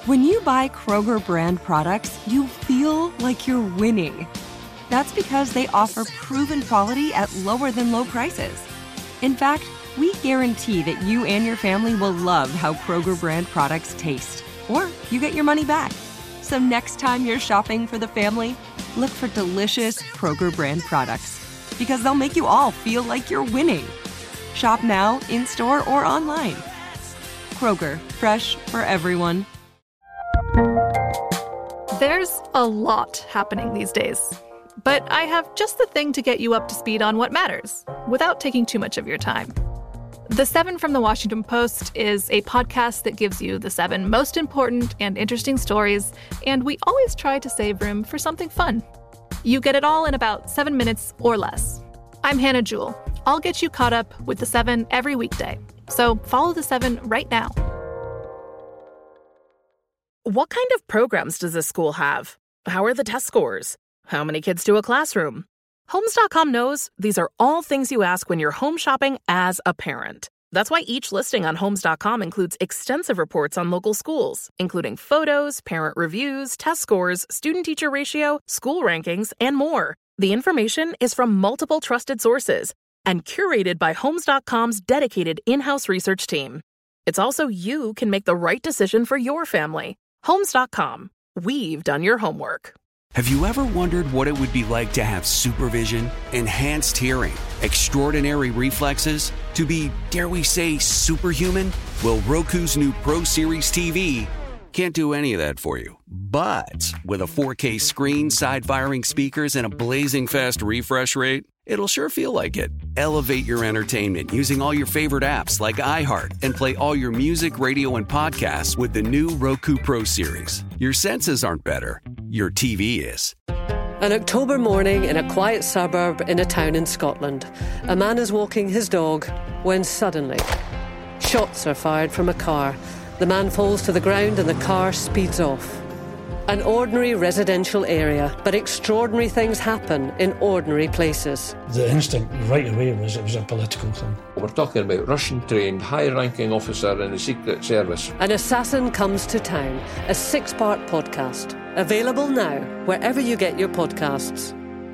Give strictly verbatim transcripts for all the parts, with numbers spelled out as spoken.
When you buy Kroger brand products, you feel like you're winning. That's because they offer proven quality at lower than low prices. In fact, we guarantee that you and your family will love how Kroger brand products taste, or you get your money back. So next time you're shopping for the family, look for delicious Kroger brand products, because they'll make you all feel like you're winning. Shop now, in-store, or online. Kroger, fresh for everyone. There's a lot happening these days, but I have just the thing to get you up to speed on what matters without taking too much of your time. The Seven from the Washington Post is a podcast that gives you the seven most important and interesting stories, and we always try to save room for something fun. You get it all in about seven minutes or less. I'm Hannah Jewell. I'll get you caught up with the seven every weekday. So follow the seven right now. What kind of programs does this school have? How are the test scores? How many kids do a classroom? Homes dot com knows these are all things you ask when you're home shopping as a parent. That's why each listing on Homes dot com includes extensive reports on local schools, including photos, parent reviews, test scores, student-teacher ratio, school rankings, and more. The information is from multiple trusted sources and curated by Homes dot com's dedicated in-house research team. It's also you can make the right decision for your family. Homes dot com. We've done your homework. Have you ever wondered what it would be like to have supervision, enhanced hearing, extraordinary reflexes, to be, dare we say, superhuman? Well, Roku's new Pro Series T V can't do any of that for you. But with a four K screen, side-firing speakers, and a blazing fast refresh rate, it'll sure feel like it. Elevate your entertainment using all your favorite apps like iHeart and play all your music, radio, and podcasts with the new Roku Pro Series. Your senses aren't better. Your T V is. An October morning in a quiet suburb in a town in Scotland. A man is walking his dog when suddenly shots are fired from a car. The man falls to the ground and the car speeds off. An ordinary residential area, but extraordinary things happen in ordinary places. The instinct right away was it was a political thing. We're talking about Russian-trained, high-ranking officer in the Secret Service. An Assassin Comes to Town, a six-part podcast. Available now, wherever you get your podcasts.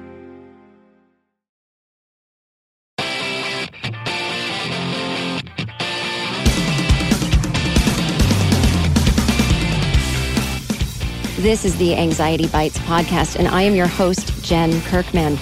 This is the Anxiety Bites podcast, and I am your host, Jen Kirkman.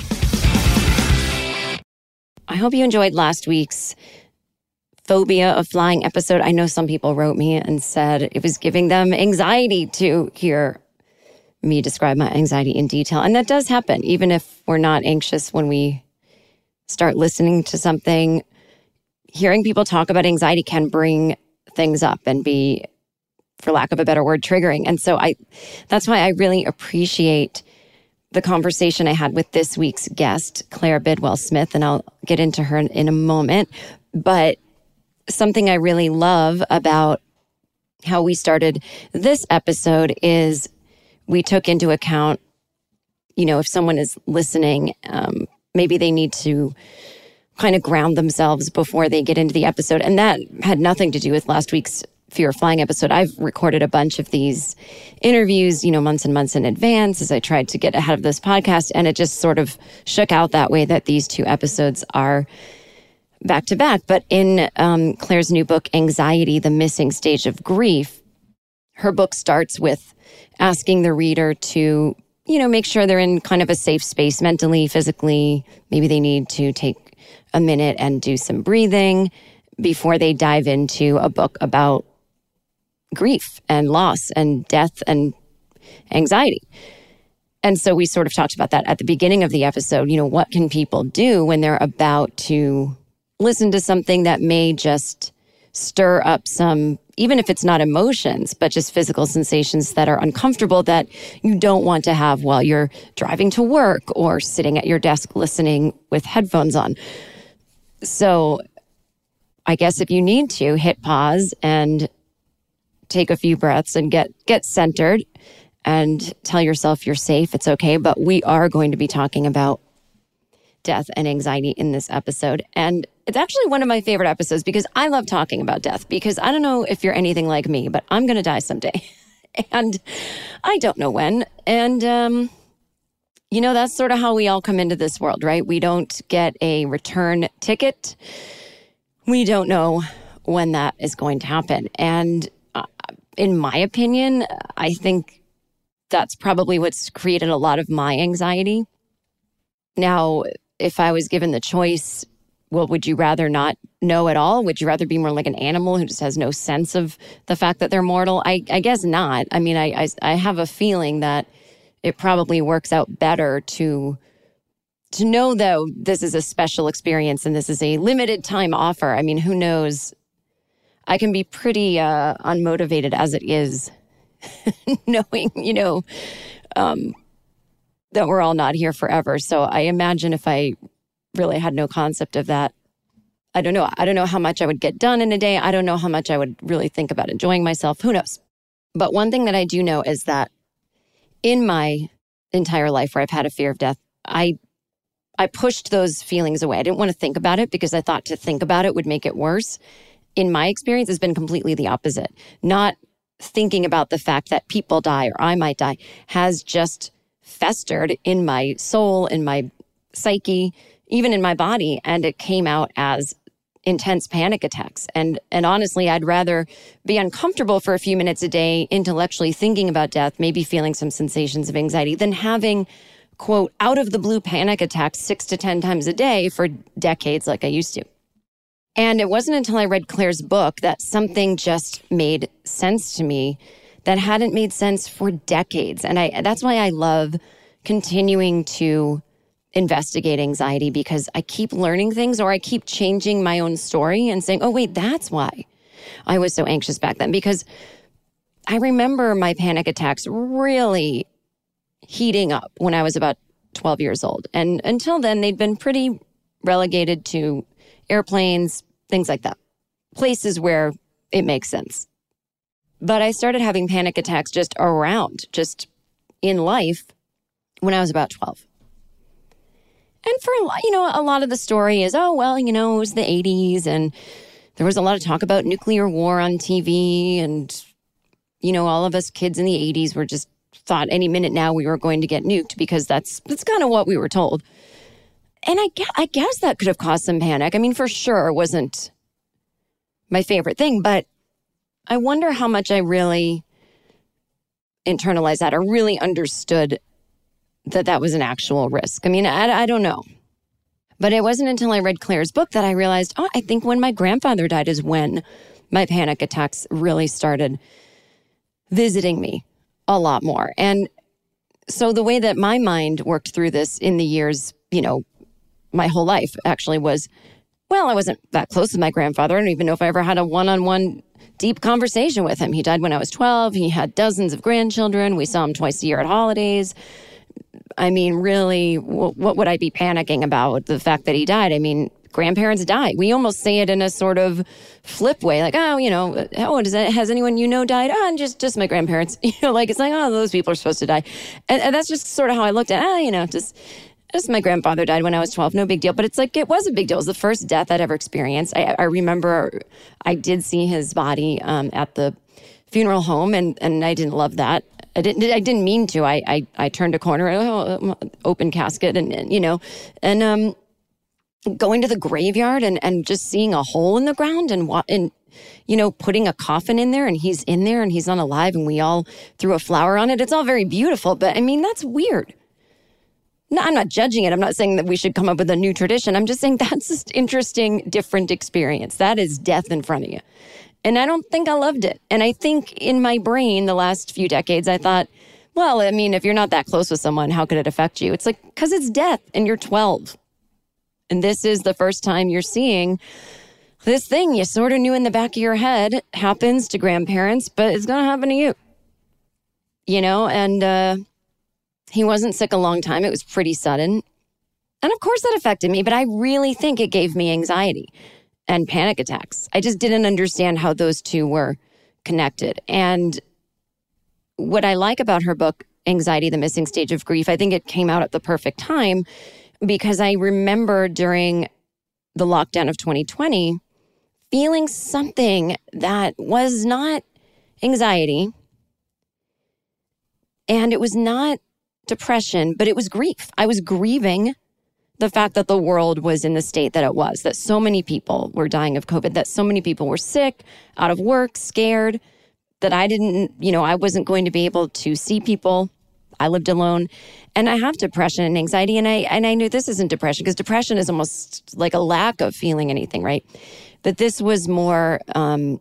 I hope you enjoyed last week's phobia of flying episode. I know some people wrote me and said it was giving them anxiety to hear me describe my anxiety in detail. And that does happen, even if we're not anxious when we start listening to something. Hearing people talk about anxiety can bring things up and be, for lack of a better word, triggering. And so I, that's why I really appreciate the conversation I had with this week's guest, Claire Bidwell Smith, and I'll get into her in, in a moment. But something I really love about how we started this episode is we took into account, you know, if someone is listening, um, maybe they need to kind of ground themselves before they get into the episode. And that had nothing to do with last week's Fear of Flying episode. I've recorded a bunch of these interviews, you know, months and months in advance as I tried to get ahead of this podcast. And it just sort of shook out that way that these two episodes are back to back. But in um, Claire's new book, Anxiety, The Missing Stage of Grief, her book starts with asking the reader to, you know, make sure they're in kind of a safe space mentally, physically. Maybe they need to take a minute and do some breathing before they dive into a book about grief and loss and death and anxiety. And so we sort of talked about that at the beginning of the episode. You know, what can people do when they're about to listen to something that may just stir up some, even if it's not emotions, but just physical sensations that are uncomfortable that you don't want to have while you're driving to work or sitting at your desk listening with headphones on. So I guess if you need to, hit pause and take a few breaths and get get centered and tell yourself you're safe, it's okay. But we are going to be talking about death and anxiety in this episode. And it's actually one of my favorite episodes because I love talking about death, because I don't know if you're anything like me, but I'm going to die someday. And I don't know when. And, um, you know, that's sort of how we all come into this world, right? We don't get a return ticket. We don't know when that is going to happen. And uh, in my opinion, I think that's probably what's created a lot of my anxiety. Now, if I was given the choice, well, would you rather not know at all? Would you rather be more like an animal who just has no sense of the fact that they're mortal? I, I guess not. I mean, I, I, I have a feeling that it probably works out better to, to know, though, this is a special experience and this is a limited time offer. I mean, who knows? I can be pretty uh, unmotivated as it is, knowing, you know, um, that we're all not here forever. So I imagine if I really had no concept of that, I don't know. I don't know how much I would get done in a day. I don't know how much I would really think about enjoying myself. Who knows? But one thing that I do know is that in my entire life where I've had a fear of death, I I pushed those feelings away. I didn't want to think about it because I thought to think about it would make it worse. In my experience, it's been completely the opposite. Not thinking about the fact that people die or I might die has just festered in my soul, in my psyche, even in my body, and it came out as intense panic attacks. And and honestly, I'd rather be uncomfortable for a few minutes a day, intellectually thinking about death, maybe feeling some sensations of anxiety, than having, quote, out of the blue panic attacks six to ten times a day for decades like I used to. And it wasn't until I read Claire's book that something just made sense to me that hadn't made sense for decades. And I that's why I love continuing to investigate anxiety, because I keep learning things, or I keep changing my own story and saying, oh, wait, that's why I was so anxious back then. Because I remember my panic attacks really heating up when I was about twelve years old. And until then, they'd been pretty relegated to airplanes, things like that, places where it makes sense. But I started having panic attacks just around, just in life, when I was about twelve. And for, you know, a lot of the story is, oh, well, you know, it was the eighties and there was a lot of talk about nuclear war on T V. And, you know, all of us kids in the eighties were just thought any minute now we were going to get nuked, because that's that's kind of what we were told. And I guess, I guess that could have caused some panic. I mean, for sure, it wasn't my favorite thing, but I wonder how much I really internalized that or really understood that that was an actual risk. I mean, I, I don't know. But it wasn't until I read Claire's book that I realized, oh, I think when my grandfather died is when my panic attacks really started visiting me a lot more. And so the way that my mind worked through this in the years, you know, my whole life actually was, well, I wasn't that close to my grandfather. I don't even know if I ever had a one-on-one deep conversation with him. He died when I was twelve. He had dozens of grandchildren. We saw him twice a year at holidays. I mean, really, w- what would I be panicking about? The fact that he died? I mean, grandparents die. We almost say it in a sort of flip way, like, oh, you know, oh, does that, has anyone you know died? Oh, just just my grandparents. You know, like, it's like, oh, those people are supposed to die. And, and that's just sort of how I looked at it. Ah, you know, just, just my grandfather died when I was twelve. No big deal. But it's like, it was a big deal. It was the first death I'd ever experienced. I, I remember I did see his body um, at the funeral home, and, and I didn't love that. I didn't. I didn't mean to. I. I, I turned a corner, oh, open casket, and, and you know, and um, going to the graveyard and, and just seeing a hole in the ground and and you know, putting a coffin in there, and he's in there and he's not alive, and we all threw a flower on it. It's all very beautiful, but I mean, that's weird. No, I'm not judging it. I'm not saying that we should come up with a new tradition. I'm just saying that's just interesting, different experience. That is death in front of you. And I don't think I loved it. And I think in my brain, the last few decades, I thought, well, I mean, if you're not that close with someone, how could it affect you? It's like, because it's death and you're twelve. And this is the first time you're seeing this thing you sort of knew in the back of your head happens to grandparents, but it's going to happen to you. You know, and uh, he wasn't sick a long time. It was pretty sudden. And of course that affected me, but I really think it gave me anxiety and panic attacks. I just didn't understand how those two were connected. And what I like about her book, Anxiety, the Missing Stage of Grief, I think it came out at the perfect time, because I remember during the lockdown of twenty twenty feeling something that was not anxiety, And it was not depression, but it was grief. I was grieving the fact that the world was in the state that it was, that so many people were dying of COVID, that so many people were sick, out of work, scared, that I didn't, you know, I wasn't going to be able to see people. I lived alone. And I have depression and anxiety. And I and I knew this isn't depression, because depression is almost like a lack of feeling anything, right? But this was more, um,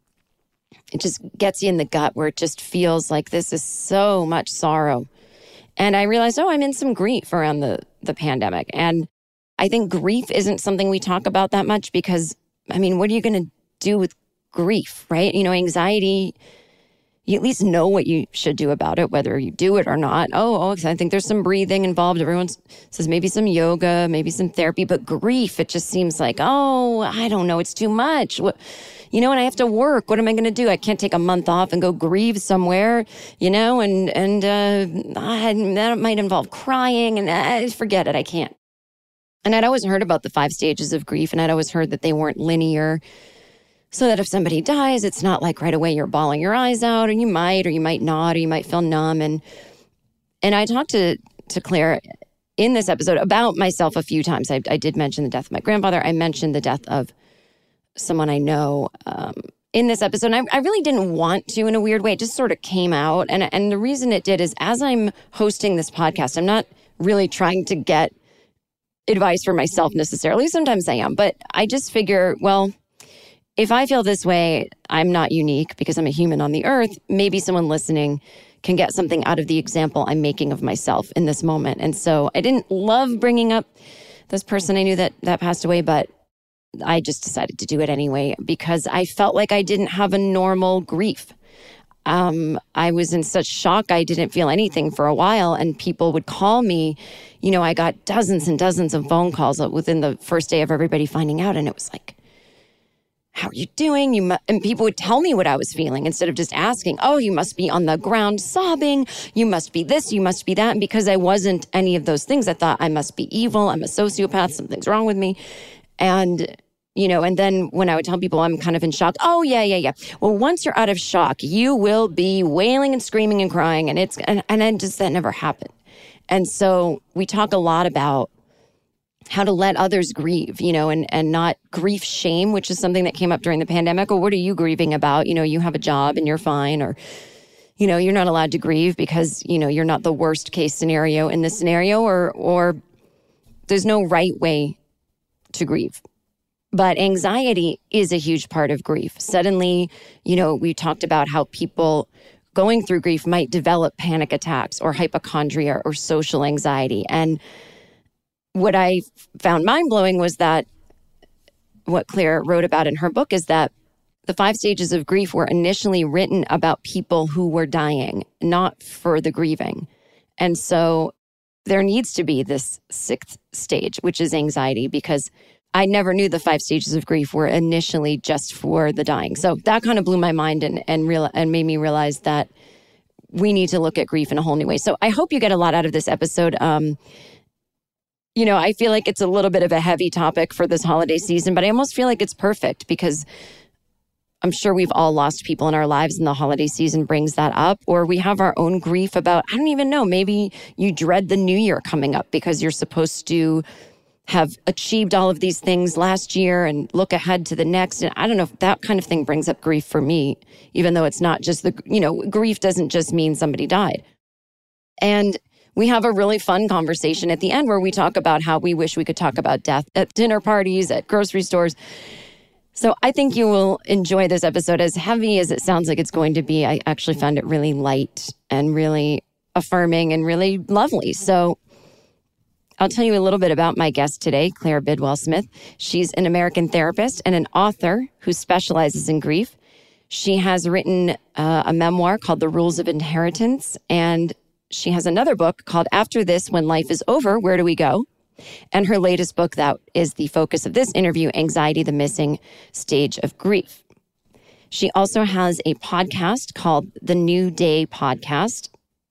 it just gets you in the gut, where it just feels like this is so much sorrow. And I realized, oh, I'm in some grief around the, the pandemic. And I think grief isn't something we talk about that much because, I mean, what are you going to do with grief, right? You know, anxiety, you at least know what you should do about it, whether you do it or not. Oh, oh, I think there's some breathing involved. Everyone says maybe some yoga, maybe some therapy, but grief, it just seems like, oh, I don't know, it's too much. What, you know, and I have to work. What am I going to do? I can't take a month off and go grieve somewhere, you know, and, and uh, I, that might involve crying, and uh, forget it, I can't. And I'd always heard about the five stages of grief, and I'd always heard that they weren't linear. So that if somebody dies, it's not like right away you're bawling your eyes out, and you might, or you might not, or you might feel numb. And and I talked to, to Claire in this episode about myself a few times. I, I did mention the death of my grandfather. I mentioned the death of someone I know um, in this episode. And I, I really didn't want to in a weird way. It just sort of came out. And, and the reason it did is as I'm hosting this podcast, I'm not really trying to get advice for myself necessarily. Sometimes I am. But I just figure, well, if I feel this way, I'm not unique because I'm a human on the earth. Maybe someone listening can get something out of the example I'm making of myself in this moment. And so I didn't love bringing up this person I knew that, that passed away, but I just decided to do it anyway because I felt like I didn't have a normal grief. Um, I was in such shock, I didn't feel anything for a while, and people would call me. You know, I got dozens and dozens of phone calls within the first day of everybody finding out, and it was like, how are you doing? You mu-? And people would tell me what I was feeling instead of just asking, oh, you must be on the ground sobbing. You must be this, you must be that. And because I wasn't any of those things, I thought I must be evil. I'm a sociopath. Something's wrong with me. And, you know, and then when I would tell people I'm kind of in shock, oh, yeah, yeah, yeah. Well, once you're out of shock, you will be wailing and screaming and crying. And it's, and, and then just that never happened. And so we talk a lot about how to let others grieve, you know, and, and not grief shame, which is something that came up during the pandemic. Or what are you grieving about? You know, you have a job and you're fine, or, you know, you're not allowed to grieve because, you know, you're not the worst case scenario in this scenario, or, or there's no right way to grieve. But anxiety is a huge part of grief. Suddenly, you know, we talked about how people going through grief might develop panic attacks or hypochondria or social anxiety. And what I found mind-blowing was that what Claire wrote about in her book is that the five stages of grief were initially written about people who were dying, not for the grieving. And so there needs to be this sixth stage, which is anxiety, because I never knew the five stages of grief were initially just for the dying. So that kind of blew my mind and and, real, and made me realize that we need to look at grief in a whole new way. So I hope you get a lot out of this episode. Um, you know, I feel like it's a little bit of a heavy topic for this holiday season, but I almost feel like it's perfect because I'm sure we've all lost people in our lives and the holiday season brings that up, or we have our own grief about, I don't even know, maybe you dread the new year coming up because you're supposed to have achieved all of these things last year and look ahead to the next. And I don't know if that kind of thing brings up grief for me, even though it's not just the, you know, grief doesn't just mean somebody died. And we have a really fun conversation at the end where we talk about how we wish we could talk about death at dinner parties, at grocery stores. So I think you will enjoy this episode. As heavy as it sounds like it's going to be, I actually found it really light and really affirming and really lovely. So I'll tell you a little bit about my guest today, Claire Bidwell Smith. She's an American therapist and an author who specializes in grief. She has written uh, a memoir called The Rules of Inheritance, and she has another book called After This, When Life is Over, Where Do We Go? And her latest book that is the focus of this interview, Anxiety, the Missing Stage of Grief. She also has a podcast called The New Day Podcast.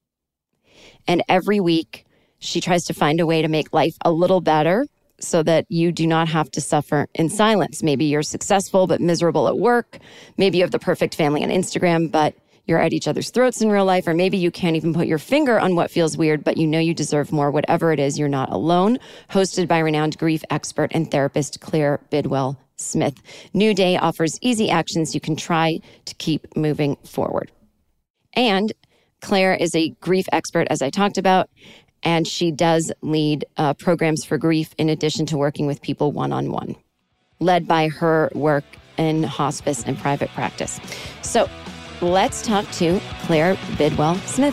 And every week, she tries to find a way to make life a little better so that you do not have to suffer in silence. Maybe you're successful but miserable at work. Maybe you have the perfect family on Instagram, but you're at each other's throats in real life, or maybe you can't even put your finger on what feels weird, but you know you deserve more. Whatever it is, you're not alone. Hosted by renowned grief expert and therapist Claire Bidwell Smith. New Day offers easy actions you can try to keep moving forward. And Claire is a grief expert, as I talked about, and she does lead uh, programs for grief in addition to working with people one-on-one, led by her work in hospice and private practice. So let's talk to Claire Bidwell Smith.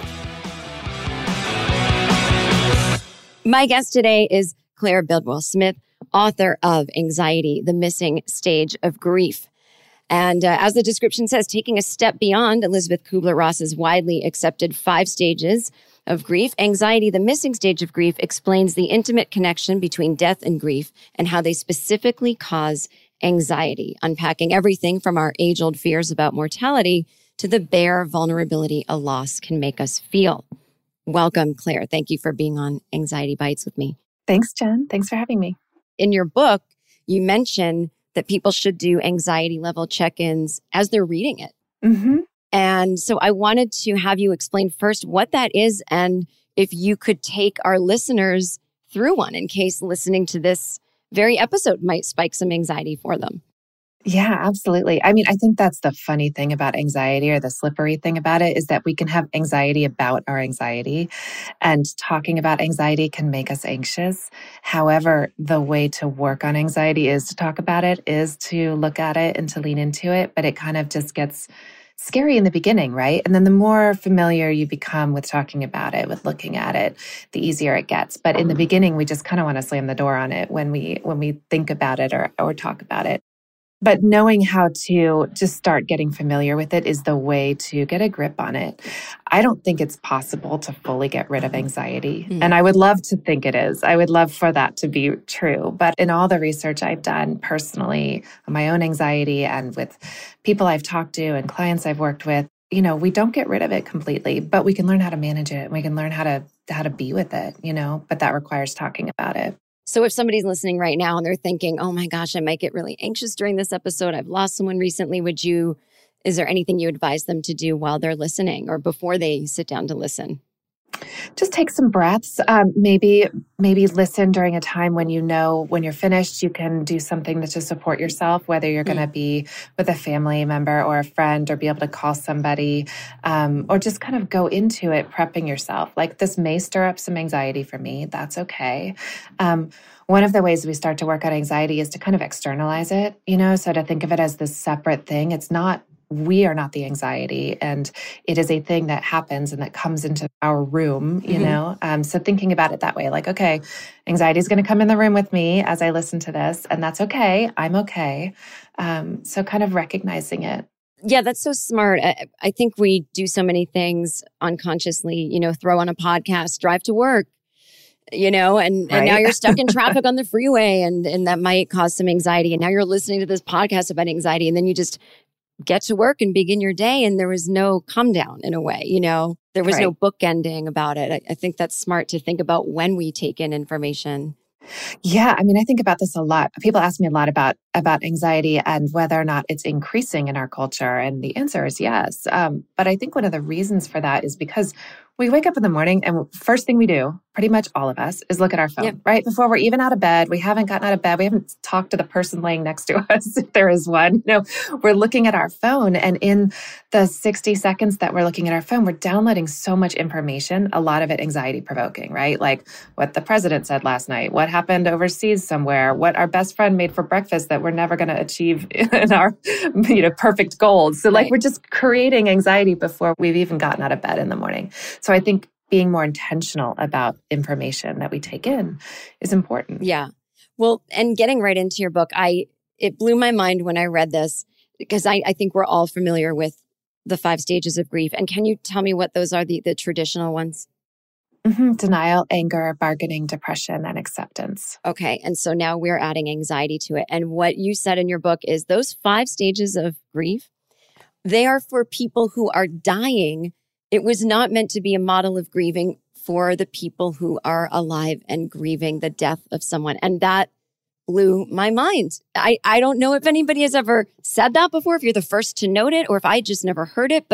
My guest today is Claire Bidwell Smith, author of Anxiety, the Missing Stage of Grief. And uh, as the description says, taking a step beyond Elizabeth Kubler-Ross's widely accepted five stages of grief, Anxiety, the Missing Stage of Grief, explains the intimate connection between death and grief and how they specifically cause anxiety, unpacking everything from our age-old fears about mortality to the bare vulnerability a loss can make us feel. Welcome, Claire. Thank you for being on Anxiety Bites with me. Thanks, Jen. Thanks for having me. In your book, you mention that people should do anxiety level check-ins as they're reading it. Mm-hmm. And so I wanted to have you explain first what that is and if you could take our listeners through one in case listening to this very episode might spike some anxiety for them. Yeah, absolutely. I mean, I think that's the funny thing about anxiety, or the slippery thing about it, is that we can have anxiety about our anxiety, and talking about anxiety can make us anxious. However, the way to work on anxiety is to talk about it, is to look at it and to lean into it, but it kind of just gets scary in the beginning, right? And then the more familiar you become with talking about it, with looking at it, the easier it gets. But in the beginning, we just kind of want to slam the door on it when we when we think about it or or talk about it. But knowing how to just start getting familiar with it is the way to get a grip on it. I don't think it's possible to fully get rid of anxiety. Mm. And I would love to think it is. I would love for that to be true. But in all the research I've done personally on my own anxiety and with people I've talked to and clients I've worked with, you know, we don't get rid of it completely, but we can learn how to manage it. And we can learn how to how to be with it, you know, but that requires talking about it. So if somebody's listening right now and they're thinking, oh my gosh, I might get really anxious during this episode. I've lost someone recently. Would you, is there anything you advise them to do while they're listening or before they sit down to listen? Just take some breaths. Um, maybe, maybe listen during a time when you know when you're finished, you can do something to support yourself, whether you're going to be with a family member or a friend, or be able to call somebody, um, or just kind of go into it, prepping yourself. Like, this may stir up some anxiety for me. That's okay. Um, One of the ways we start to work on anxiety is to kind of externalize it, you know, so to think of it as this separate thing. It's not, we are not the anxiety, and it is a thing that happens and that comes into our room, you mm-hmm. know? Um, so thinking about it that way, like, okay, anxiety is going to come in the room with me as I listen to this, and that's okay. I'm okay. Um, so kind of recognizing it. Yeah, that's so smart. I, I think we do so many things unconsciously, you know, throw on a podcast, drive to work, you know, and, right. and now you're stuck in traffic on the freeway, and, and that might cause some anxiety. And now you're listening to this podcast about anxiety, and then you just get to work and begin your day, and there was no come down in a way, you know, there was right. no bookending about it. I, I think that's smart to think about when we take in information. Yeah, I mean, I think about this a lot. People ask me a lot about about anxiety and whether or not it's increasing in our culture. And the answer is yes. Um, but I think one of the reasons for that is because we wake up in the morning and first thing we do, pretty much all of us, is look at our phone, yep. right? Before we're even out of bed, we haven't gotten out of bed. We haven't talked to the person laying next to us, if there is one. No, we're looking at our phone. And in the sixty seconds that we're looking at our phone, we're downloading so much information, a lot of it anxiety provoking, right? Like what the president said last night, what happened overseas somewhere, what our best friend made for breakfast that we're never going to achieve in our, you know, perfect goals. So like right. we're just creating anxiety before we've even gotten out of bed in the morning. So I think being more intentional about information that we take in is important. Yeah. Well, and getting right into your book, I it blew my mind when I read this, because I, I think we're all familiar with the five stages of grief. And can you tell me what those are, the, the traditional ones? Mm-hmm. Denial, anger, bargaining, depression, and acceptance. Okay. And so now we're adding anxiety to it. And what you said in your book is those five stages of grief, they are for people who are dying. It was not meant to be a model of grieving for the people who are alive and grieving the death of someone. And that blew my mind. I, I don't know if anybody has ever said that before, if you're the first to note it, or if I just never heard it, but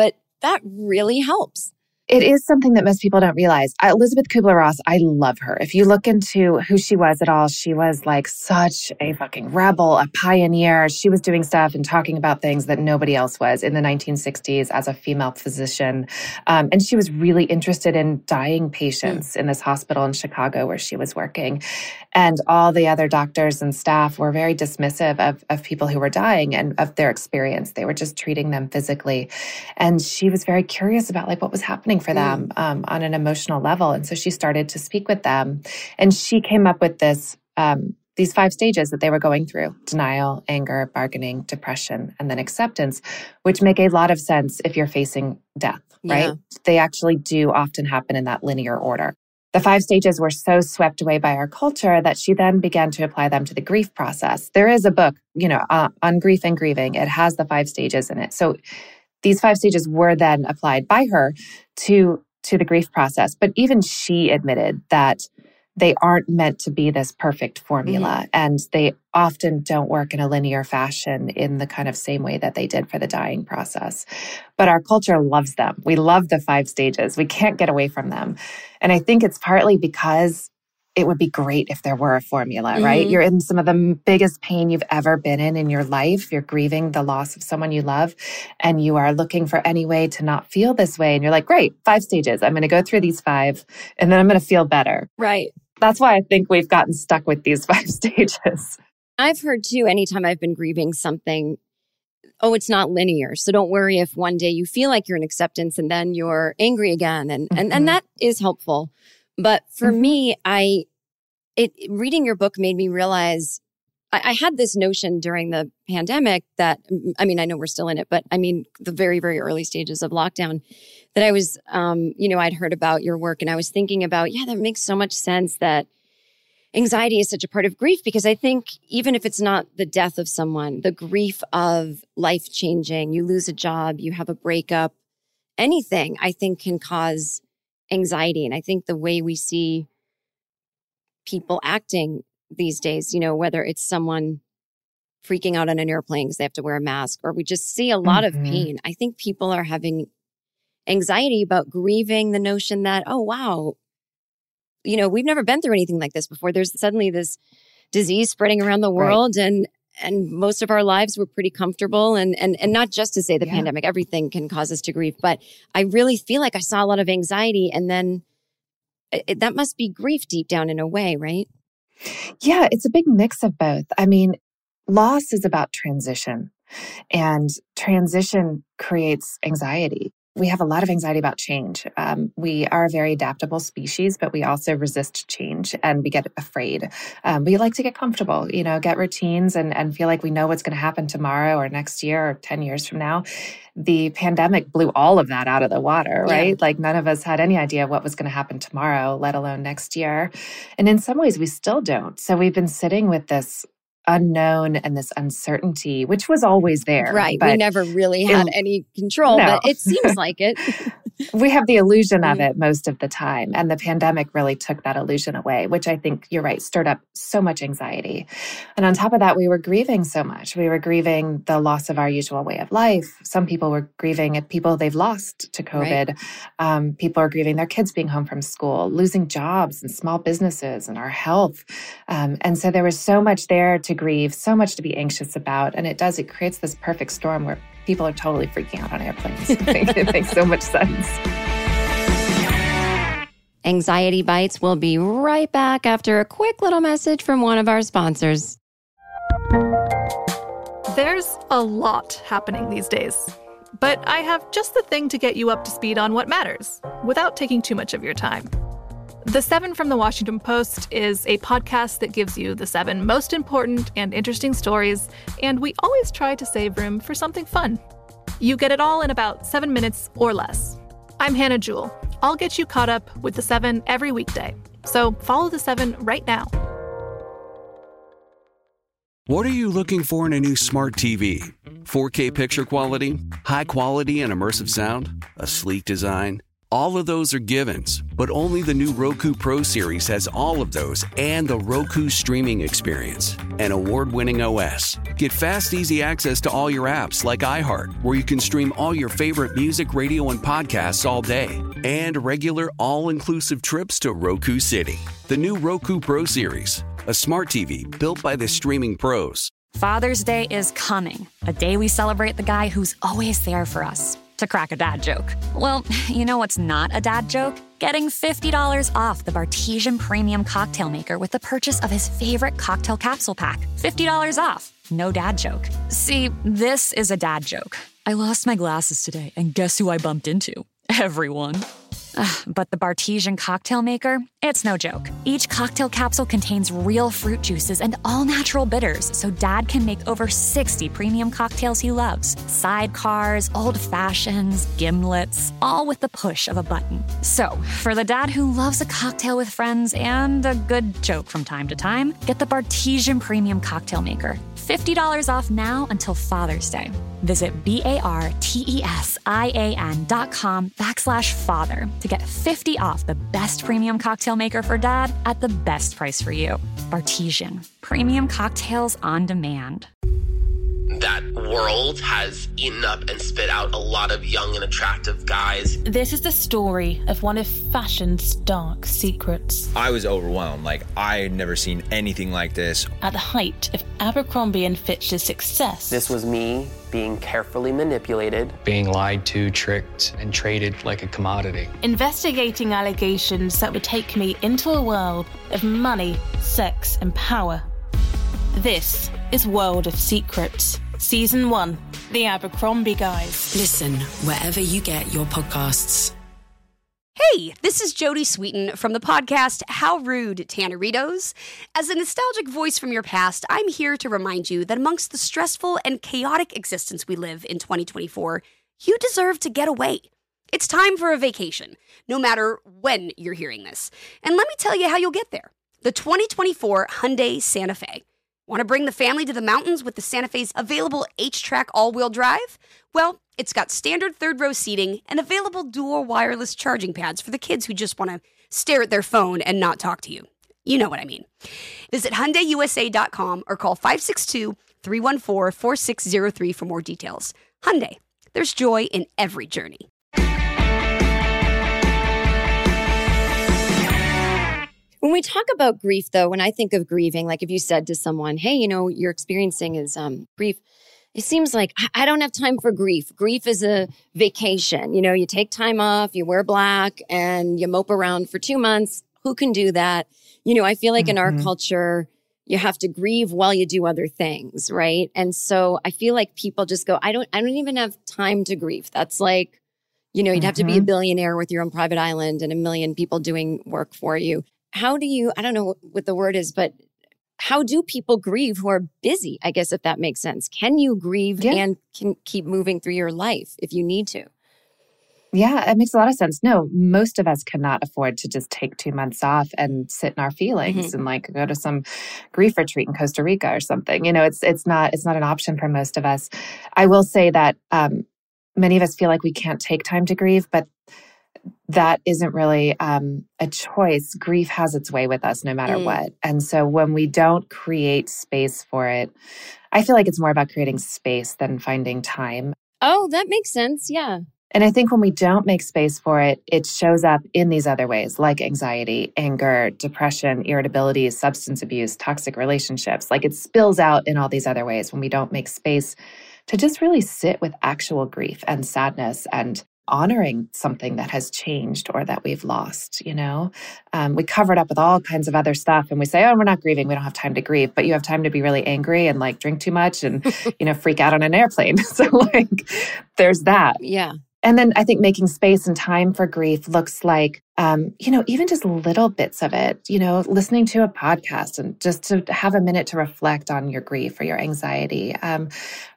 that really helps. It is something that most people don't realize. Uh, Elizabeth Kubler-Ross, I love her. If you look into who she was at all, she was like such a fucking rebel, a pioneer. She was doing stuff and talking about things that nobody else was in the nineteen sixties as a female physician. Um, and she was really interested in dying patients mm. in this hospital in Chicago where she was working. And all the other doctors and staff were very dismissive of, of people who were dying and of their experience. They were just treating them physically. And she was very curious about like what was happening for them um, on an emotional level. And so she started to speak with them. And she came up with this, um, these five stages that they were going through: denial, anger, bargaining, depression, and then acceptance, which make a lot of sense if you're facing death, right? Yeah. They actually do often happen in that linear order. The five stages were so swept away by our culture that she then began to apply them to the grief process. There is a book, you know, uh, on grief and grieving. It has the five stages in it. So these five stages were then applied by her to, to the grief process. But even she admitted that they aren't meant to be this perfect formula. Mm-hmm. And they often don't work in a linear fashion in the kind of same way that they did for the dying process. But our culture loves them. We love the five stages. We can't get away from them. And I think it's partly because it would be great if there were a formula, mm-hmm. right? You're in some of the biggest pain you've ever been in in your life. You're grieving the loss of someone you love, and you are looking for any way to not feel this way. And you're like, great, five stages. I'm going to go through these five, and then I'm going to feel better. Right. That's why I think we've gotten stuck with these five stages. I've heard too, anytime I've been grieving something, oh, it's not linear. So don't worry if one day you feel like you're in acceptance and then you're angry again. And mm-hmm. and, and that is helpful. But for mm-hmm. me, I it reading your book made me realize I, I had this notion during the pandemic that, I mean, I know we're still in it, but I mean, the very, very early stages of lockdown that I was, um, you know, I'd heard about your work and I was thinking about, yeah, that makes so much sense that anxiety is such a part of grief, because I think even if it's not the death of someone, the grief of life changing, you lose a job, you have a breakup, anything I think can cause anxiety. And I think the way we see people acting these days, you know, whether it's someone freaking out on an airplane because they have to wear a mask, or we just see a lot mm-hmm. of pain. I think people are having anxiety about grieving the notion that, oh, wow, you know, we've never been through anything like this before. There's suddenly this disease spreading around the world, right. and and most of our lives were pretty comfortable. And and and not just to say the yeah. pandemic, everything can cause us to grieve. But I really feel like I saw a lot of anxiety, and then it, that must be grief deep down in a way, right? Yeah, it's a big mix of both. I mean, loss is about transition, and transition creates anxiety. We have a lot of anxiety about change. Um, we are a very adaptable species, but we also resist change and we get afraid. Um, we like to get comfortable, you know, get routines and, and feel like we know what's going to happen tomorrow or next year or ten years from now. The pandemic blew all of that out of the water, right? Yeah. Like none of us had any idea what was going to happen tomorrow, let alone next year. And in some ways, we still don't. So we've been sitting with this unknown and this uncertainty, which was always there. Right. We never really had it, any control, no. but it seems like it. We have the illusion of it most of the time. And the pandemic really took that illusion away, which I think you're right, stirred up so much anxiety. And on top of that, we were grieving so much. We were grieving the loss of our usual way of life. Some people were grieving at people they've lost to COVID. Right. Um, people are grieving their kids being home from school, losing jobs and small businesses and our health. Um, and so there was so much there to grieve, so much to be anxious about. And it does, it creates this perfect storm where people are totally freaking out on airplanes. It makes so much sense. Anxiety Bites will be right back after a quick little message from one of our sponsors. There's a lot happening these days, but I have just the thing to get you up to speed on what matters without taking too much of your time. The Seven from the Washington Post is a podcast that gives you the seven most important and interesting stories, and we always try to save room for something fun. You get it all in about seven minutes or less. I'm Hannah Jewell. I'll get you caught up with the seven every weekday. So follow the seven right now. What are you looking for in a new smart T V? four K picture quality? High quality and immersive sound? A sleek design? All of those are givens, but only the new Roku Pro Series has all of those and the Roku streaming experience, an award-winning O S. Get fast, easy access to all your apps like iHeart, where you can stream all your favorite music, radio, and podcasts all day, and regular all-inclusive trips to Roku City. The new Roku Pro Series, a smart T V built by the streaming pros. Father's Day is coming, a day we celebrate the guy who's always there for us. To crack a dad joke. Well, you know what's not a dad joke? Getting fifty dollars off the Bartesian Premium Cocktail Maker with the purchase of his favorite cocktail capsule pack. fifty dollars off. No dad joke. See, this is a dad joke. I lost my glasses today, and guess who I bumped into? Everyone. Ugh, but the Bartesian Cocktail Maker, it's no joke. Each cocktail capsule contains real fruit juices and all-natural bitters, so Dad can make over sixty premium cocktails he loves. Sidecars, old fashions, gimlets, all with the push of a button. So, for the dad who loves a cocktail with friends and a good joke from time to time, get the Bartesian Premium Cocktail Maker. fifty dollars off now until Father's Day. Visit B-A-R-T-E-S-I-A-N dot com backslash father to get fifty off the best premium cocktail maker for dad at the best price for you. Bartesian. Premium cocktails on demand. That world has eaten up and spit out a lot of young and attractive guys. This is the story of one of fashion's dark secrets. I was overwhelmed. Like, I had never seen anything like this. At the height of Abercrombie and Fitch's success. This was me being carefully manipulated. Being lied to, tricked, and traded like a commodity. Investigating allegations that would take me into a world of money, sex, and power. This is World of Secrets. Season one, The Abercrombie Guys. Listen wherever you get your podcasts. Hey, this is Jodie Sweetin from the podcast How Rude, Tanneritos. As a nostalgic voice from your past, I'm here to remind you that amongst the stressful and chaotic existence we live in twenty twenty-four, you deserve to get away. It's time for a vacation, no matter when you're hearing this. And let me tell you how you'll get there. The twenty twenty-four Hyundai Santa Fe. Want to bring the family to the mountains with the Santa Fe's available H-Track all-wheel drive? Well, it's got standard third-row seating and available dual wireless charging pads for the kids who just want to stare at their phone and not talk to you. You know what I mean. Visit Hyundai U S A dot com or call five six two, three one four, four six zero three for more details. Hyundai, there's joy in every journey. When we talk about grief, though, when I think of grieving, like if you said to someone, hey, you know, you're experiencing is um, grief, it seems like I don't have time for grief. Grief is a vacation. You know, you take time off, you wear black, and you mope around for two months. Who can do that? You know, I feel like mm-hmm. in our culture, you have to grieve while you do other things, right? And so I feel like people just go, I don't, I don't even have time to grieve. That's like, you know, you'd mm-hmm. have to be a billionaire with your own private island and a million people doing work for you. How do you, I don't know what the word is, but how do people grieve who are busy? I guess if that makes sense. Can you grieve yeah. and can keep moving through your life if you need to? Yeah, it makes a lot of sense. No, most of us cannot afford to just take two months off and sit in our feelings mm-hmm. and like go to some grief retreat in Costa Rica or something. You know, it's it's not it's not an option for most of us. I will say that um, many of us feel like we can't take time to grieve, but that isn't really um, a choice. Grief has its way with us no matter mm. what. And so when we don't create space for it, I feel like it's more about creating space than finding time. Oh, that makes sense. Yeah. And I think when we don't make space for it, it shows up in these other ways like anxiety, anger, depression, irritability, substance abuse, toxic relationships. Like it spills out in all these other ways when we don't make space to just really sit with actual grief and sadness and honoring something that has changed or that we've lost, you know? Um, we cover it up with all kinds of other stuff and we say, oh, we're not grieving. We don't have time to grieve. But you have time to be really angry and like drink too much and, you know, freak out on an airplane. So like there's that. Yeah. And then I think making space and time for grief looks like, um, you know, even just little bits of it, you know, listening to a podcast and just to have a minute to reflect on your grief or your anxiety, um,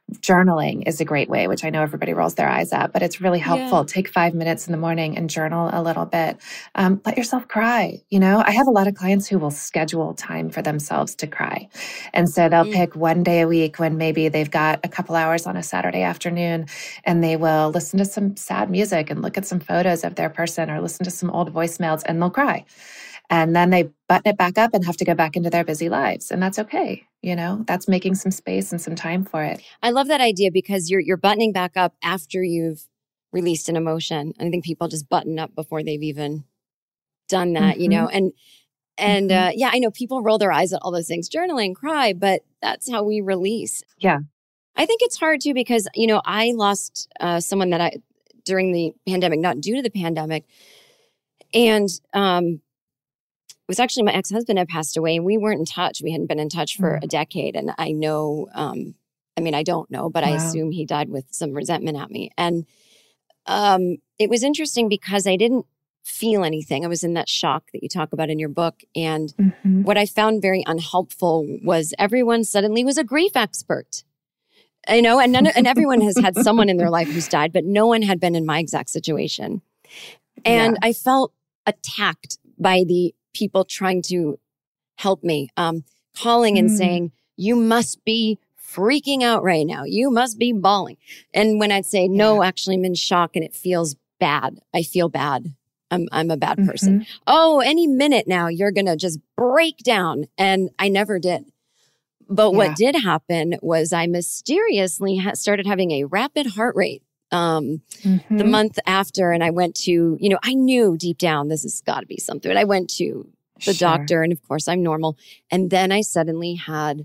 Journaling is a great way, which I know everybody rolls their eyes at, but it's really helpful. Yeah. Take five minutes in the morning and journal a little bit. Um, let yourself cry. You know, I have a lot of clients who will schedule time for themselves to cry. And so they'll mm. pick one day a week when maybe they've got a couple hours on a Saturday afternoon, and they will listen to some sad music and look at some photos of their person or listen to some old voicemails, and they'll cry. And then they button it back up and have to go back into their busy lives. And that's okay. You know, that's making some space and some time for it. I love that idea because you're you're buttoning back up after you've released an emotion. I think people just button up before they've even done that, mm-hmm. you know, and and mm-hmm. uh, yeah, I know people roll their eyes at all those things, journaling, cry, but that's how we release. Yeah. I think it's hard too because, you know, I lost uh, someone that I, during the pandemic, not due to the pandemic. And, um, it was actually my ex-husband had passed away and we weren't in touch. We hadn't been in touch for mm. a decade. And I know, um, I mean, I don't know, but wow. I assume he died with some resentment at me. And um, it was interesting because I didn't feel anything. I was in that shock that you talk about in your book. And mm-hmm. what I found very unhelpful was everyone suddenly was a grief expert. You know, and none, and everyone has had someone in their life who's died, but no one had been in my exact situation. And yeah. I felt attacked by the people trying to help me, um, calling and mm. saying, you must be freaking out right now. You must be bawling. And when I'd say, no, yeah. actually I'm in shock and it feels bad. I feel bad. I'm, I'm a bad person. Mm-hmm. Oh, any minute now you're going to just break down. And I never did. But yeah. what did happen was I mysteriously ha- started having a rapid heart rate. Um, mm-hmm. the month after, and I went to, you know, I knew deep down this has got to be something. But I went to the sure. doctor, and of course I'm normal. And then I suddenly had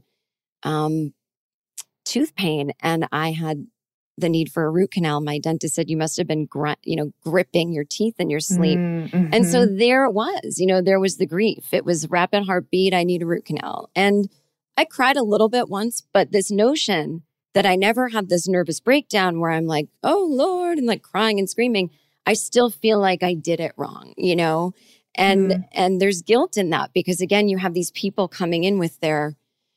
um, tooth pain, and I had the need for a root canal. My dentist said you must have been, gr- you know, gripping your teeth in your sleep. Mm-hmm. And so there it was. You know, there was the grief. It was rapid heartbeat. I need a root canal, and I cried a little bit once. But this notion that I never had this nervous breakdown where I'm like, oh, Lord, and like crying and screaming, I still feel like I did it wrong, you know? And mm. and there's guilt in that because, again, you have these people coming in with their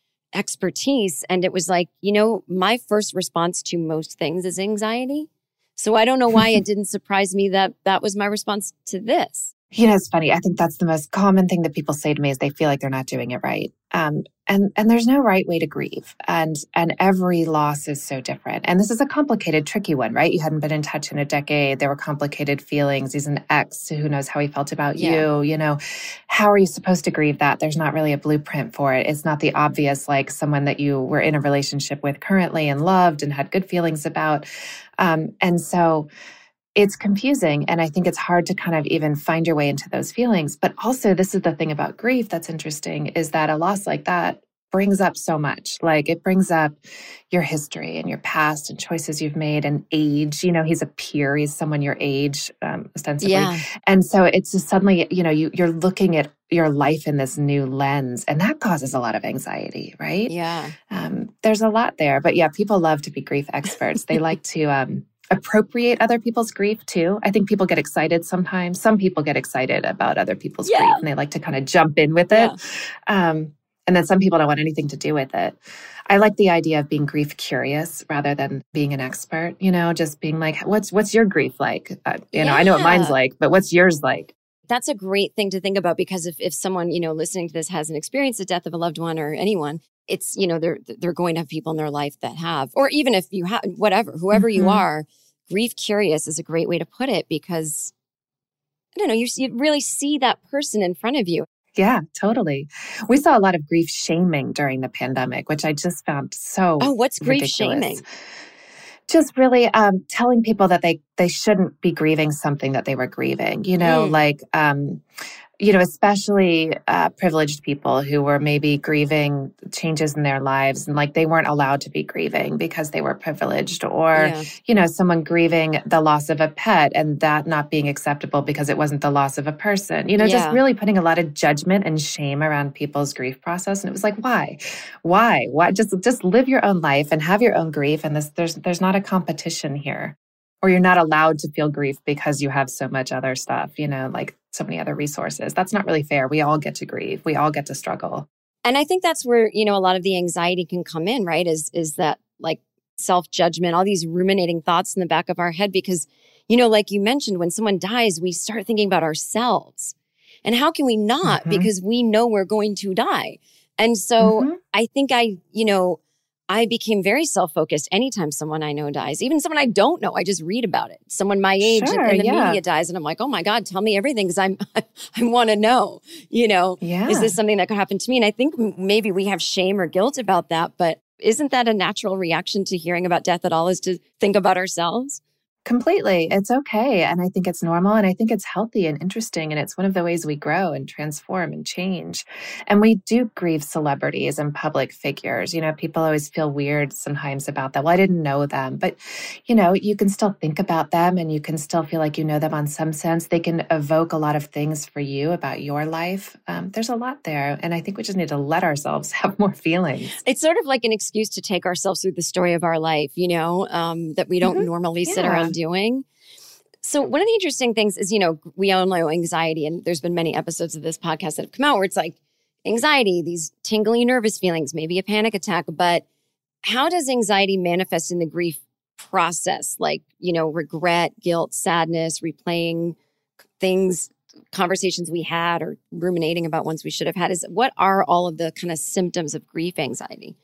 expertise. And it was like, you know, my first response to most things is anxiety. So I don't know why it didn't surprise me that that was my response to this. You know, it's funny. I think that's the most common thing that people say to me is they feel like they're not doing it right. Um, and and there's no right way to grieve. And and every loss is so different. And this is a complicated, tricky one, right? You hadn't been in touch in a decade. There were complicated feelings. He's an ex. Who knows how he felt about yeah. you? You know, how are you supposed to grieve that? There's not really a blueprint for it. It's not the obvious, like someone that you were in a relationship with currently and loved and had good feelings about. Um, and so it's confusing. And I think it's hard to kind of even find your way into those feelings. But also, this is the thing about grief that's interesting is that a loss like that brings up so much. Like it brings up your history and your past and choices you've made and age. You know, he's a peer. He's someone your age, um, ostensibly. Yeah. And so it's just suddenly, you know, you, you're looking at your life in this new lens. And that causes a lot of anxiety, right? Yeah. Um, there's a lot there. But yeah, people love to be grief experts. They like to... Um, appropriate other people's grief too. I think people get excited sometimes. Some people get excited about other people's yeah. grief and they like to kind of jump in with it. Yeah. Um, and then some people don't want anything to do with it. I like the idea of being grief curious rather than being an expert, you know, just being like, what's, what's your grief like? Uh, you yeah. know, I know what mine's like, but what's yours like? That's a great thing to think about because if, if someone, you know, listening to this hasn't experienced the death of a loved one or anyone, it's, you know, they're, they're going to have people in their life that have, or even if you have, whatever, whoever mm-hmm. you are, grief curious is a great way to put it because, I don't know, you, you really see that person in front of you. Yeah, totally. We saw a lot of grief shaming during the pandemic, which I just found so Oh, what's grief ridiculous. Shaming? Just really um, telling people that they, they shouldn't be grieving something that they were grieving, you know, mm. like, um, you know, especially uh, privileged people who were maybe grieving changes in their lives and like they weren't allowed to be grieving because they were privileged or, yeah. you know, someone grieving the loss of a pet and that not being acceptable because it wasn't the loss of a person, you know, yeah. just really putting a lot of judgment and shame around people's grief process. And it was like, why, why, why just, just live your own life and have your own grief. And this, there's, there's not a competition here. Or you're not allowed to feel grief because you have so much other stuff, you know, like so many other resources. That's not really fair. We all get to grieve. We all get to struggle. And I think that's where, you know, a lot of the anxiety can come in, right? Is is that like self-judgment, all these ruminating thoughts in the back of our head because, you know, like you mentioned, when someone dies, we start thinking about ourselves. And how can we not? Mm-hmm. Because we know we're going to die. And so mm-hmm. I think I, you know, I became very self-focused anytime someone I know dies, even someone I don't know. I just read about it. Someone my age sure, in, in the yeah. media dies. And I'm like, oh my God, tell me everything because I'm, I want to know, you know, yeah. is this something that could happen to me? And I think maybe we have shame or guilt about that. But isn't that a natural reaction to hearing about death at all is to think about ourselves? Completely. It's okay. And I think it's normal. And I think it's healthy and interesting. And it's one of the ways we grow and transform and change. And we do grieve celebrities and public figures. You know, people always feel weird sometimes about that. Well, I didn't know them. But, you know, you can still think about them and you can still feel like you know them on some sense. They can evoke a lot of things for you about your life. Um, there's a lot there. And I think we just need to let ourselves have more feelings. It's sort of like an excuse to take ourselves through the story of our life, you know, um, that we don't mm-hmm. normally yeah. sit around doing. So one of the interesting things is, you know, we all know anxiety, and there's been many episodes of this podcast that have come out where it's like anxiety, these tingly nervous feelings, maybe a panic attack. But how does anxiety manifest in the grief process? Like, you know, regret, guilt, sadness, replaying things, conversations we had or ruminating about ones we should have had. Is what are all of the kind of symptoms of grief anxiety?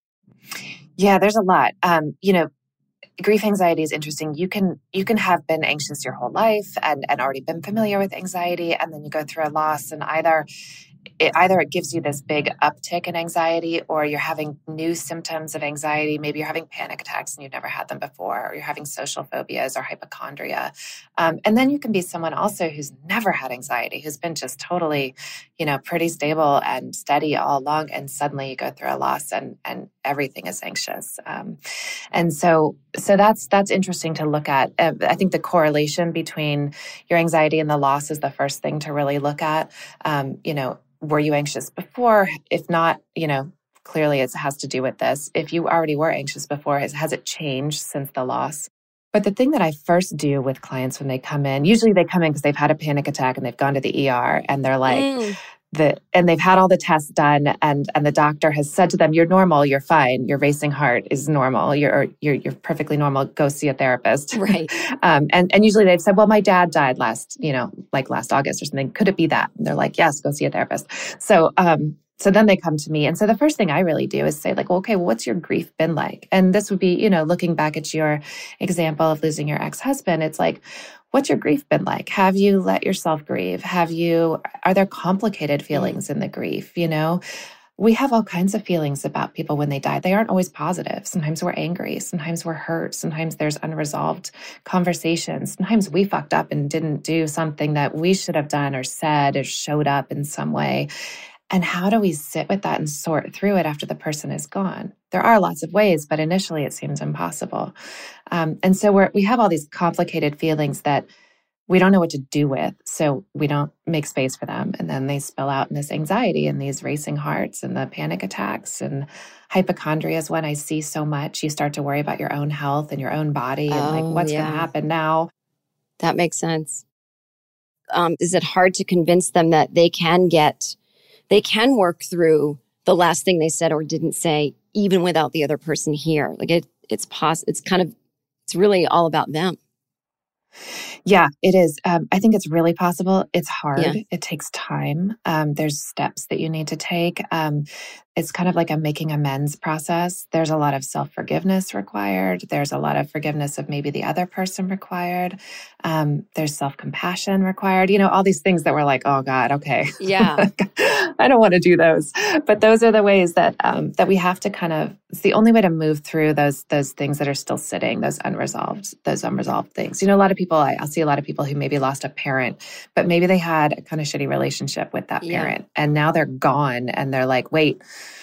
Yeah, there's a lot. Um, you know, grief anxiety is interesting. You can you can have been anxious your whole life and, and already been familiar with anxiety, and then you go through a loss, and either it, either it gives you this big uptick in anxiety, or you're having new symptoms of anxiety. Maybe you're having panic attacks and you've never had them before, or you're having social phobias or hypochondria. Um, and then you can be someone also who's never had anxiety, who's been just totally, you know, pretty stable and steady all along, and suddenly you go through a loss and and everything is anxious. Um, and so so that's that's interesting to look at. Uh, I think the correlation between your anxiety and the loss is the first thing to really look at. Um, you know, were you anxious before? If not, you know, clearly it has to do with this. If you already were anxious before, has, has it changed since the loss? But the thing that I first do with clients when they come in, usually they come in because they've had a panic attack and they've gone to the E R and they're like, mm. the and they've had all the tests done, and and the doctor has said to them, "You're normal, you're fine, your racing heart is normal, you're you're you're perfectly normal. Go see a therapist." Right. um, and and usually they've said, "Well, my dad died last, you know, like last August or something. Could it be that?" And they're like, "Yes, go see a therapist." So um, so then they come to me, and so the first thing I really do is say, like, well, okay, well, what's your grief been like? And this would be, you know, looking back at your example of losing your ex-husband, it's like, what's your grief been like? Have you let yourself grieve? Have you, are there complicated feelings in the grief? You know, we have all kinds of feelings about people when they die. They aren't always positive. Sometimes we're angry. Sometimes we're hurt. Sometimes there's unresolved conversations. Sometimes we fucked up and didn't do something that we should have done or said or showed up in some way. And how do we sit with that and sort through it after the person is gone? There are lots of ways, but initially it seems impossible. Um, and so we're, we have all these complicated feelings that we don't know what to do with, so we don't make space for them. And then they spill out in this anxiety and these racing hearts and the panic attacks. And hypochondria is when I see so much. You start to worry about your own health and your own body and oh, like, what's yeah. going to happen now? That makes sense. Um, is it hard to convince them that they can get... they can work through the last thing they said or didn't say, even without the other person here? Like it, it's pos- It's kind of, it's really all about them. Yeah, it is. Um, I think it's really possible. It's hard. Yeah. It takes time. Um, there's steps that you need to take. Um, it's kind of like a making amends process. There's a lot of self-forgiveness required. There's a lot of forgiveness of maybe the other person required. Um, there's self-compassion required. You know, all these things that we're like, oh God, okay. Yeah. I don't want to do those. But those are the ways that um, that we have to kind of, it's the only way to move through those those things that are still sitting, those unresolved, those unresolved things. You know, a lot of people, I, I'll see a lot of people who maybe lost a parent, but maybe they had a kind of shitty relationship with that parent. Yeah. And now they're gone and they're like, wait,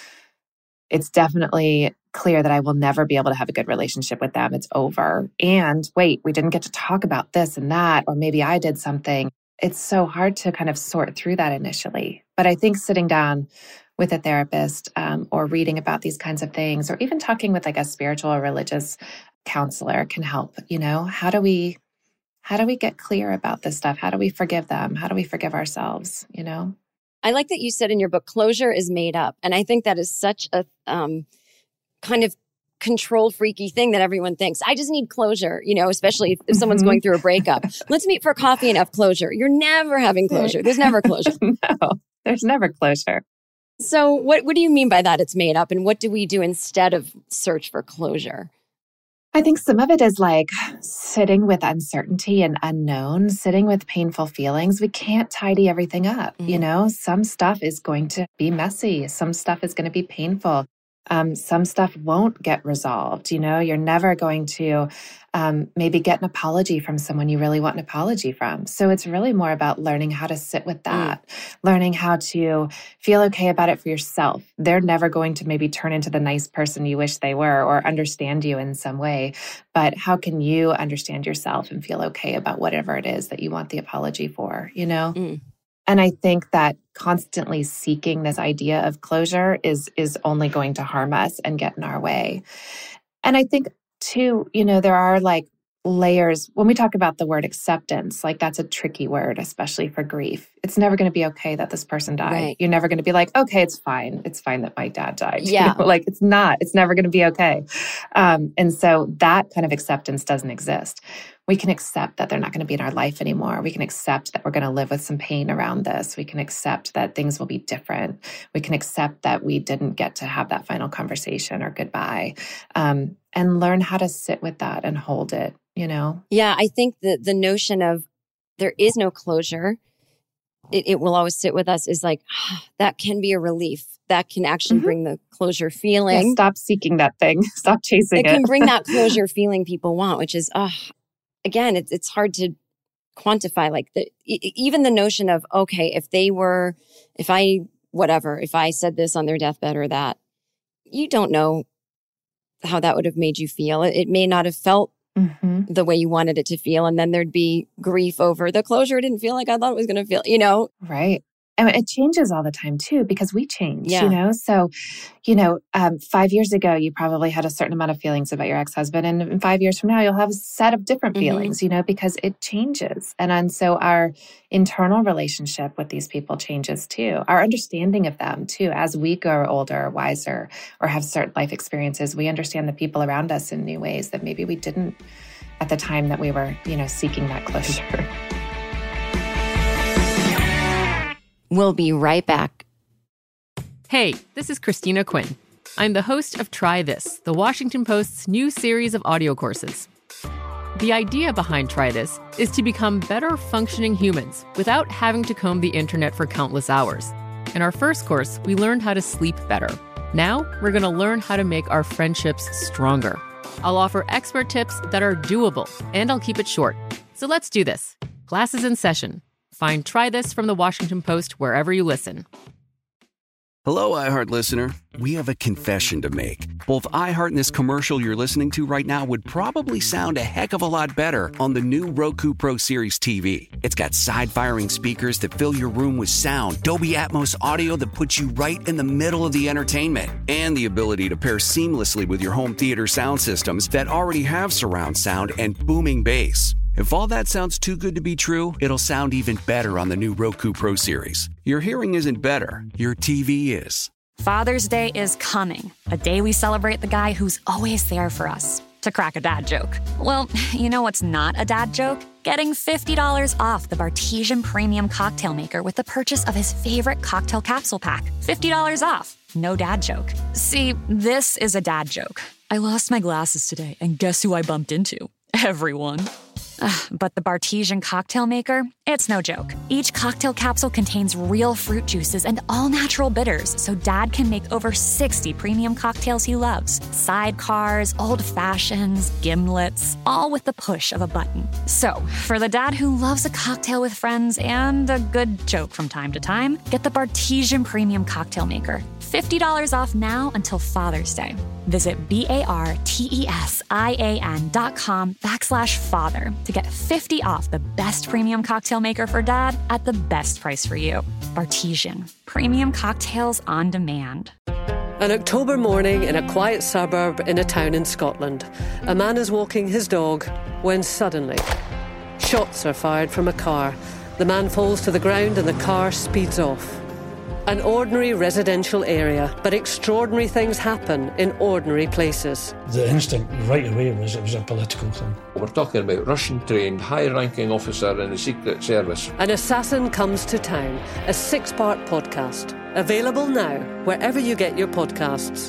it's definitely clear that I will never be able to have a good relationship with them. It's over. And wait, we didn't get to talk about this and that, or maybe I did something. It's so hard to kind of sort through that initially. But I think sitting down with a therapist um, or reading about these kinds of things, or even talking with like a spiritual or religious counselor can help. You know, how do we, how do we get clear about this stuff? How do we forgive them? How do we forgive ourselves? You know? I like that you said in your book, closure is made up. And I think that is such a um, kind of control freaky thing that everyone thinks. I just need closure, you know, especially if, if someone's going through a breakup. Let's meet for coffee and have closure. You're never having closure. There's never closure. No, there's never closure. So what, what do you mean by that it's made up? And what do we do instead of search for closure? I think some of it is like sitting with uncertainty and unknown, sitting with painful feelings. We can't tidy everything up. Mm-hmm. You know, some stuff is going to be messy. Some stuff is going to be painful. Um, some stuff won't get resolved. You know, you're never going to um, maybe get an apology from someone you really want an apology from. So it's really more about learning how to sit with that, mm. learning how to feel okay about it for yourself. They're never going to maybe turn into the nice person you wish they were or understand you in some way. But how can you understand yourself and feel okay about whatever it is that you want the apology for, you know? Mm. And I think that constantly seeking this idea of closure is is only going to harm us and get in our way. And I think, too, you know, there are like layers. When we talk about the word acceptance, like that's a tricky word, especially for grief. It's never going to be okay that this person died. Right. You're never going to be like, okay, it's fine. It's fine that my dad died. Yeah. You know? Like it's not. It's never going to be okay. Um, and so that kind of acceptance doesn't exist. We can accept that they're not going to be in our life anymore. We can accept that we're going to live with some pain around this. We can accept that things will be different. We can accept that we didn't get to have that final conversation or goodbye, um, and learn how to sit with that and hold it, you know? Yeah, I think the, the notion of there is no closure, it, it will always sit with us is like, ah, that can be a relief. That can actually mm-hmm. bring the closure feeling. Yeah, stop seeking that thing. Stop chasing it. It can bring that closure feeling people want, which is, ah, oh, again, it's it's hard to quantify. Like the even the notion of, okay, if they were, if I, whatever, if I said this on their deathbed or that, you don't know how that would have made you feel. It, it may not have felt mm-hmm. the way you wanted it to feel. And then there'd be grief over the closure didn't feel like I thought it was going to feel, you know? Right. And it changes all the time, too, because we change, yeah. you know? So, you know, um, five years ago, you probably had a certain amount of feelings about your ex-husband. And in five years from now, you'll have a set of different feelings, mm-hmm. you know, because it changes. And, and so our internal relationship with these people changes, too. Our understanding of them, too, as we grow older, wiser, or have certain life experiences, we understand the people around us in new ways that maybe we didn't at the time that we were, you know, seeking that closure. We'll be right back. Hey, this is Christina Quinn. I'm the host of Try This, the Washington Post's new series of audio courses. The idea behind Try This is to become better functioning humans without having to comb the internet for countless hours. In our first course, we learned how to sleep better. Now, we're going to learn how to make our friendships stronger. I'll offer expert tips that are doable, and I'll keep it short. So let's do this. Class is in session. Find Try This from the Washington Post wherever you listen. Hello, iHeart listener. We have a confession to make. Both iHeart and this commercial you're listening to right now would probably sound a heck of a lot better on the new Roku Pro Series T V. It's got side-firing speakers that fill your room with sound, Dolby Atmos audio that puts you right in the middle of the entertainment, and the ability to pair seamlessly with your home theater sound systems that already have surround sound and booming bass. If all that sounds too good to be true, it'll sound even better on the new Roku Pro Series. Your hearing isn't better, your T V is. Father's Day is coming, a day we celebrate the guy who's always there for us. To crack a dad joke. Well, you know what's not a dad joke? Getting fifty dollars off the Bartesian Premium Cocktail Maker with the purchase of his favorite cocktail capsule pack. fifty dollars off. No dad joke. See, this is a dad joke. I lost my glasses today, and guess who I bumped into? Everyone. Ugh, but the Bartesian Cocktail Maker, it's no joke. Each cocktail capsule contains real fruit juices and all-natural bitters, so Dad can make over sixty premium cocktails he loves. Sidecars, old fashions, gimlets, all with the push of a button. So, for the dad who loves a cocktail with friends and a good joke from time to time, get the Bartesian Premium Cocktail Maker. fifty dollars off now until Father's Day. Visit B-A-R-T-E-S-I-A-N dot com backslash father to get fifty off the best premium cocktail maker for dad at the best price for you. Bartesian. Premium cocktails on demand. An October morning in a quiet suburb in a town in Scotland. A man is walking his dog when suddenly shots are fired from a car. The man falls to the ground and the car speeds off. An ordinary residential area, but extraordinary things happen in ordinary places. The instinct right away was it was a political thing. We're talking about Russian-trained, high-ranking officer in the Secret Service. An Assassin Comes to Town, a six-part podcast. Available now, wherever you get your podcasts.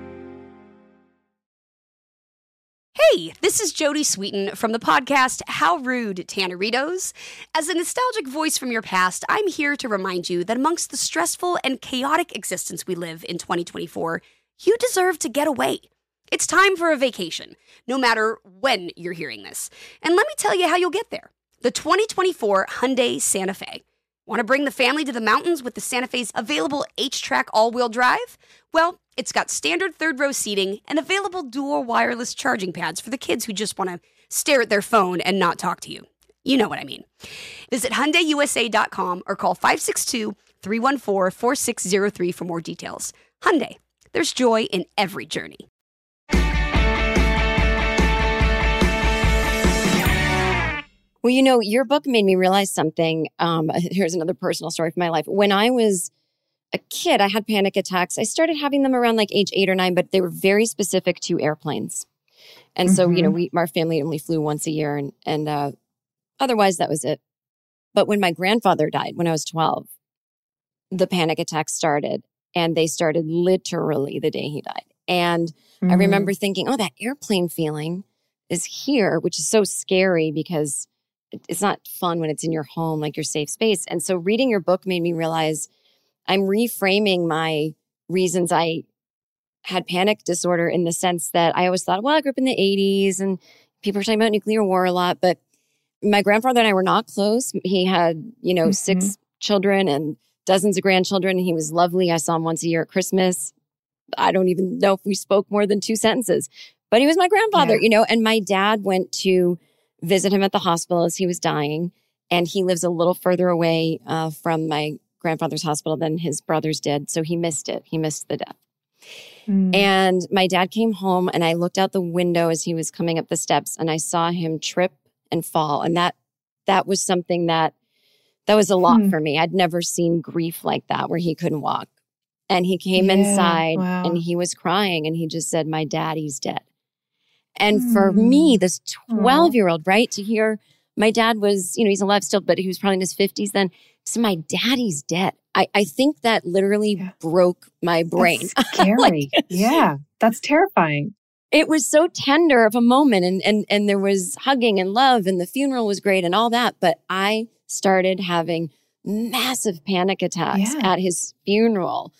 Hey, this is Jodie Sweetin from the podcast How Rude, Tanneritos. As a nostalgic voice from your past, I'm here to remind you that amongst the stressful and chaotic existence we live in twenty twenty-four, you deserve to get away. It's time for a vacation, no matter when you're hearing this. And let me tell you how you'll get there. The twenty twenty-four Hyundai Santa Fe. Want to bring the family to the mountains with the Santa Fe's available H-Track all-wheel drive? Well, it's got standard third-row seating and available dual wireless charging pads for the kids who just want to stare at their phone and not talk to you. You know what I mean. Visit Hyundai U S A dot com or call five six two, three one four, four six zero three for more details. Hyundai, there's joy in every journey. Well, you know, your book made me realize something. Um, here's another personal story from my life. When I was a kid, I had panic attacks. I started having them around like age eight or nine, but they were very specific to airplanes. And mm-hmm. so, you know, we, our family only flew once a year and, and uh, otherwise that was it. But when my grandfather died, when I was twelve, the panic attacks started and they started literally the day he died. And mm-hmm. I remember thinking, oh, that airplane feeling is here, which is so scary because it's not fun when it's in your home, like your safe space. And so reading your book made me realize I'm reframing my reasons I had panic disorder in the sense that I always thought, well, I grew up in the eighties and people were talking about nuclear war a lot, but my grandfather and I were not close. He had, you know, mm-hmm. six children and dozens of grandchildren. He was lovely. I saw him once a year at Christmas. I don't even know if we spoke more than two sentences, but he was my grandfather, yeah. you know, and my dad went to visit him at the hospital as he was dying. And he lives a little further away uh, from my grandfather's hospital than his brothers did. So he missed it. He missed the death. Mm. And my dad came home and I looked out the window as he was coming up the steps and I saw him trip and fall. And that, that was something that, that was a lot mm. for me. I'd never seen grief like that where he couldn't walk. And he came yeah, inside wow. and he was crying and he just said, my daddy's dead. And mm. for me, this twelve-year-old, right, to hear my dad was, you know, he's alive still, but he was probably in his fifties then. So my daddy's dead. I, I think that literally yeah. broke my brain. That's scary. like, yeah, that's terrifying. It was so tender of a moment and, and, and there was hugging and love and the funeral was great and all that. But I started having massive panic attacks yeah. at his funeral.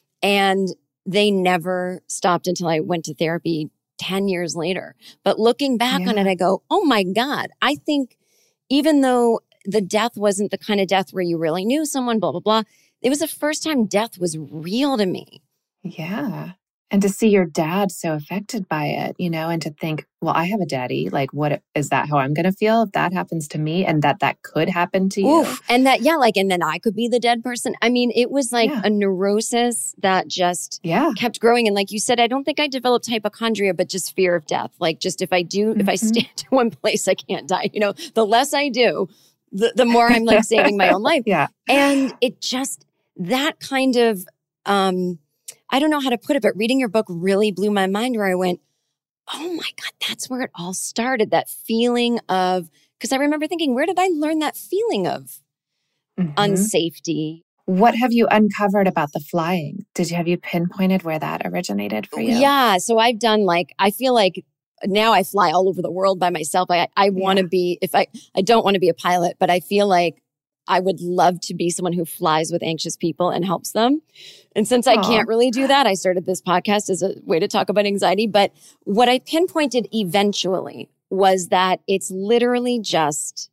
And they never stopped until I went to therapy ten years later. But looking back yeah. on it, I go, oh my God, I think even though the death wasn't the kind of death where you really knew someone, blah, blah, blah, it was the first time death was real to me. Yeah. And to see your dad so affected by it, you know, and to think, well, I have a daddy. Like, what is that how I'm going to feel if that happens to me and that that could happen to you? Oof. And that, yeah, like, and then I could be the dead person. I mean, it was like yeah. a neurosis that just yeah. kept growing. And like you said, I don't think I developed hypochondria, but just fear of death. Like, just if I do, mm-hmm. if I stand in one place, I can't die. You know, the less I do, the, the more I'm like saving my own life. Yeah. And it just, that kind of, um, I don't know how to put it, but reading your book really blew my mind where I went, oh my God, that's where it all started. That feeling of, because I remember thinking, where did I learn that feeling of mm-hmm. unsafety? What have you uncovered about the flying? Did you, have you pinpointed where that originated for you? Yeah. So I've done like, I feel like now I fly all over the world by myself. I, I want to yeah. be, if I, I don't want to be a pilot, but I feel like I would love to be someone who flies with anxious people and helps them. And since I Aww. can't really do that, I started this podcast as a way to talk about anxiety. But what I pinpointed eventually was that it's literally just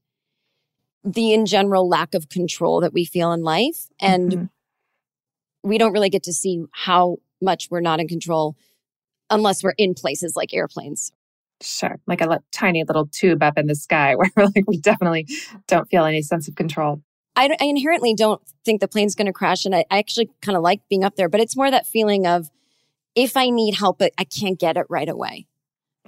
the in general lack of control that we feel in life. And mm-hmm. we don't really get to see how much we're not in control unless we're in places like airplanes. Sure. Like a li- tiny little tube up in the sky where like we definitely don't feel any sense of control. I, I inherently don't think the plane's going to crash. And I, I actually kind of like being up there, but it's more that feeling of if I need help, but I can't get it right away.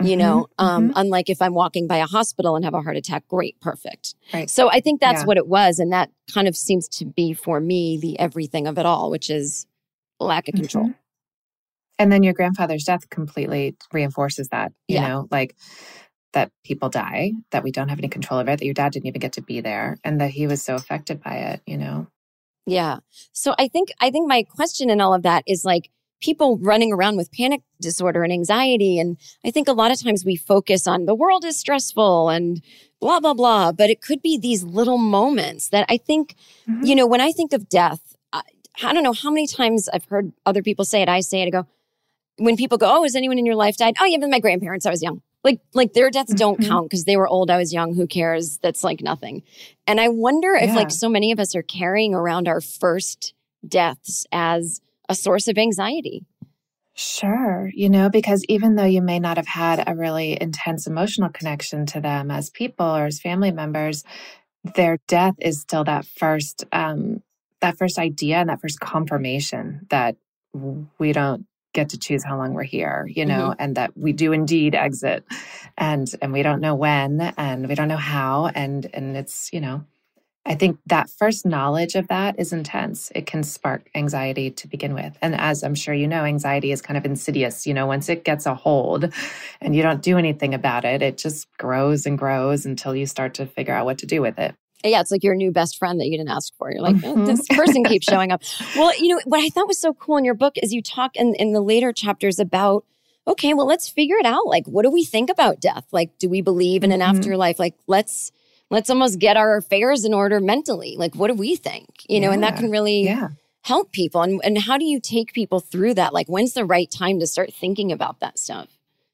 You know, Mm-hmm. um, Mm-hmm. unlike if I'm walking by a hospital and have a heart attack, great, perfect. Right. So I think that's Yeah. what it was. And that kind of seems to be for me the everything of it all, which is lack of control. Mhm. And then your grandfather's death completely reinforces that, you Yeah. know, like that people die, that we don't have any control over it, that your dad didn't even get to be there, and that he was so affected by it, you know? Yeah. So I think I think my question in all of that is like people running around with panic disorder and anxiety. And I think a lot of times we focus on the world is stressful and blah, blah, blah. But it could be these little moments that I think, Mm-hmm. you know, when I think of death, I, I don't know how many times I've heard other people say it. I say it, I go, when people go, oh, has anyone in your life died? Oh, yeah, but my grandparents, I was young. Like, like their deaths don't Mhm. count because they were old. I was young. Who cares? That's like nothing. And I wonder if Yeah. like so many of us are carrying around our first deaths as a source of anxiety. Sure. You know, because even though you may not have had a really intense emotional connection to them as people or as family members, their death is still that first, um, that first idea and that first confirmation that we don't get to choose how long we're here, you know, Mhm. and that we do indeed exit, and and we don't know when, and we don't know how, and and it's, you know, I think that first knowledge of that is intense. It can spark anxiety to begin with. And as I'm sure you know, anxiety is kind of insidious. You know, once it gets a hold and you don't do anything about it, it just grows and grows until you start to figure out what to do with it. Yeah, it's like your new best friend that you didn't ask for. You're like, oh, Mhm. this person keeps showing up. Well, you know, what I thought was so cool in your book is you talk in, in the later chapters about, okay, well, let's figure it out. Like, what do we think about death? Like, do we believe in an Mhm. afterlife? Like, let's let's almost get our affairs in order mentally. Like, what do we think? You know, and that Yeah. can really Yeah. help people. And, and how do you take people through that? Like, when's the right time to start thinking about that stuff?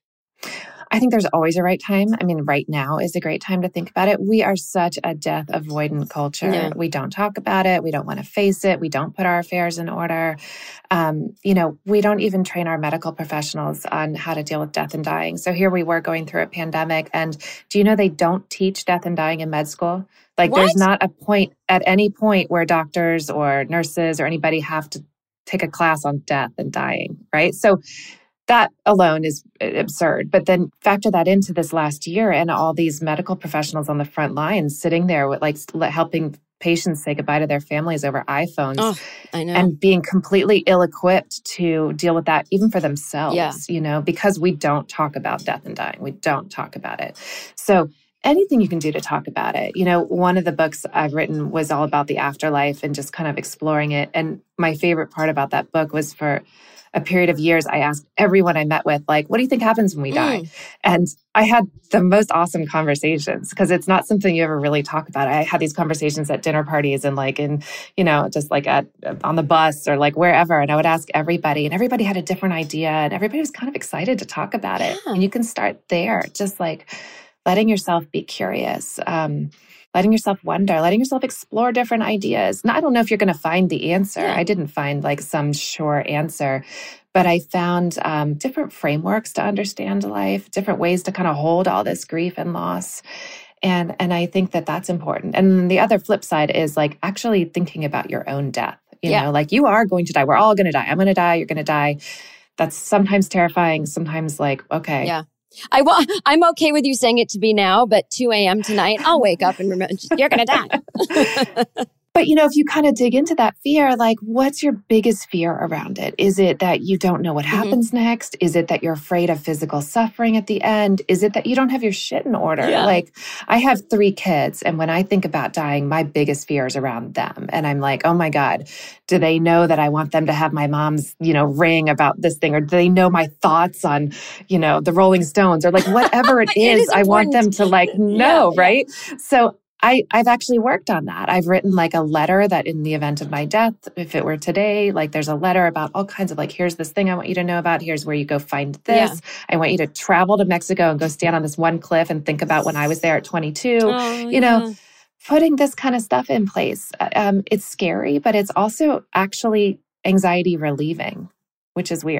I think there's always a right time. I mean, right now is a great time to think about it. We are such a death avoidant culture. Yeah. We don't talk about it. We don't want to face it. We don't put our affairs in order. Um, you know, we don't even train our medical professionals on how to deal with death and dying. So here we were going through a pandemic. And do you know they don't teach death and dying in med school? Like What? there's not a point at any point where doctors or nurses or anybody have to take a class on death and dying, right? So that alone is absurd. But then factor that into this last year and all these medical professionals on the front lines sitting there with like helping patients say goodbye to their families over iPhones Oh, I know. and being completely ill-equipped to deal with that even for themselves, Yeah. you know, because we don't talk about death and dying. We don't talk about it. So anything you can do to talk about it. You know, one of the books I've written was all about the afterlife and just kind of exploring it. And my favorite part about that book was for a period of years, I asked everyone I met with, like, what do you think happens when we die? Mm. And I had the most awesome conversations because it's not something you ever really talk about. I had these conversations at dinner parties and like in, you know, just like at on the bus or like wherever. And I would ask everybody and everybody had a different idea and everybody was kind of excited to talk about it. Yeah. And you can start there, just like letting yourself be curious. Um, letting yourself wonder, letting yourself explore different ideas. Now, I don't know if you're going to find the answer. Yeah. I didn't find like some sure answer, but I found um, different frameworks to understand life, different ways to kind of hold all this grief and loss. And, and I think that that's important. And the other flip side is like actually thinking about your own death. You Yeah. know, like you are going to die. We're all going to die. I'm going to die. You're going to die. That's sometimes terrifying. Sometimes like, okay. Yeah. I wa- I'm okay with you saying it to be now, but two a.m. tonight, I'll wake up and remember, you're going to die. But, you know, if you kind of dig into that fear, like what's your biggest fear around it? Is it that you don't know what happens mm-hmm. next? Is it that you're afraid of physical suffering at the end? Is it that you don't have your shit in order? Yeah. Like I have three kids. And when I think about dying, my biggest fear is around them. And I'm like, oh my God, do they know that I want them to have my mom's, you know, ring about this thing? Or do they know my thoughts on, you know, the Rolling Stones or like whatever it is, it is I want them to like know, yeah, right? Yeah. So I, I've actually worked on that. I've written like a letter that in the event of my death, if it were today, like there's a letter about all kinds of like, here's this thing I want you to know about. Here's where you go find this. Yeah. I want you to travel to Mexico and go stand on this one cliff and think about when I was there at twenty-two. Oh, you yeah. know, putting this kind of stuff in place. Um, it's scary, but it's also actually anxiety relieving, which is weird.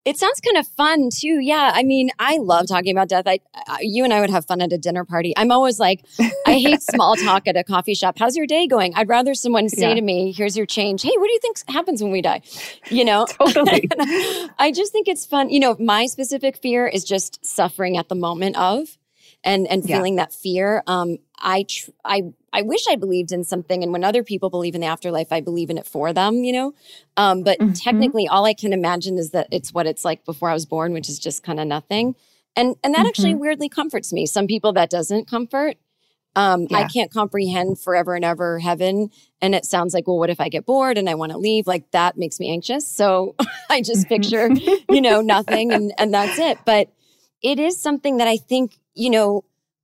It sounds kind of fun too. Yeah. I mean, I love talking about death. I, I, you and I would have fun at a dinner party. I'm always like, I hate small talk at a coffee shop. How's your day going? I'd rather someone say yeah. to me, here's your change. Hey, what do you think happens when we die? You know, totally. I just think it's fun. You know, my specific fear is just suffering at the moment of and, and feeling yeah. that fear. Um, I, tr- I, I wish I believed in something. And when other people believe in the afterlife, I believe in it for them, you know? Um, but mm-hmm. technically all I can imagine is that it's what it's like before I was born, which is just kind of nothing. And, and that mm-hmm. actually weirdly comforts me. Some people that doesn't comfort. Um, yeah. I can't comprehend forever and ever heaven. And it sounds like, well, what if I get bored and I want to leave? Like that makes me anxious. So I just picture, you know, nothing and, and that's it. But it is something that I think, you know,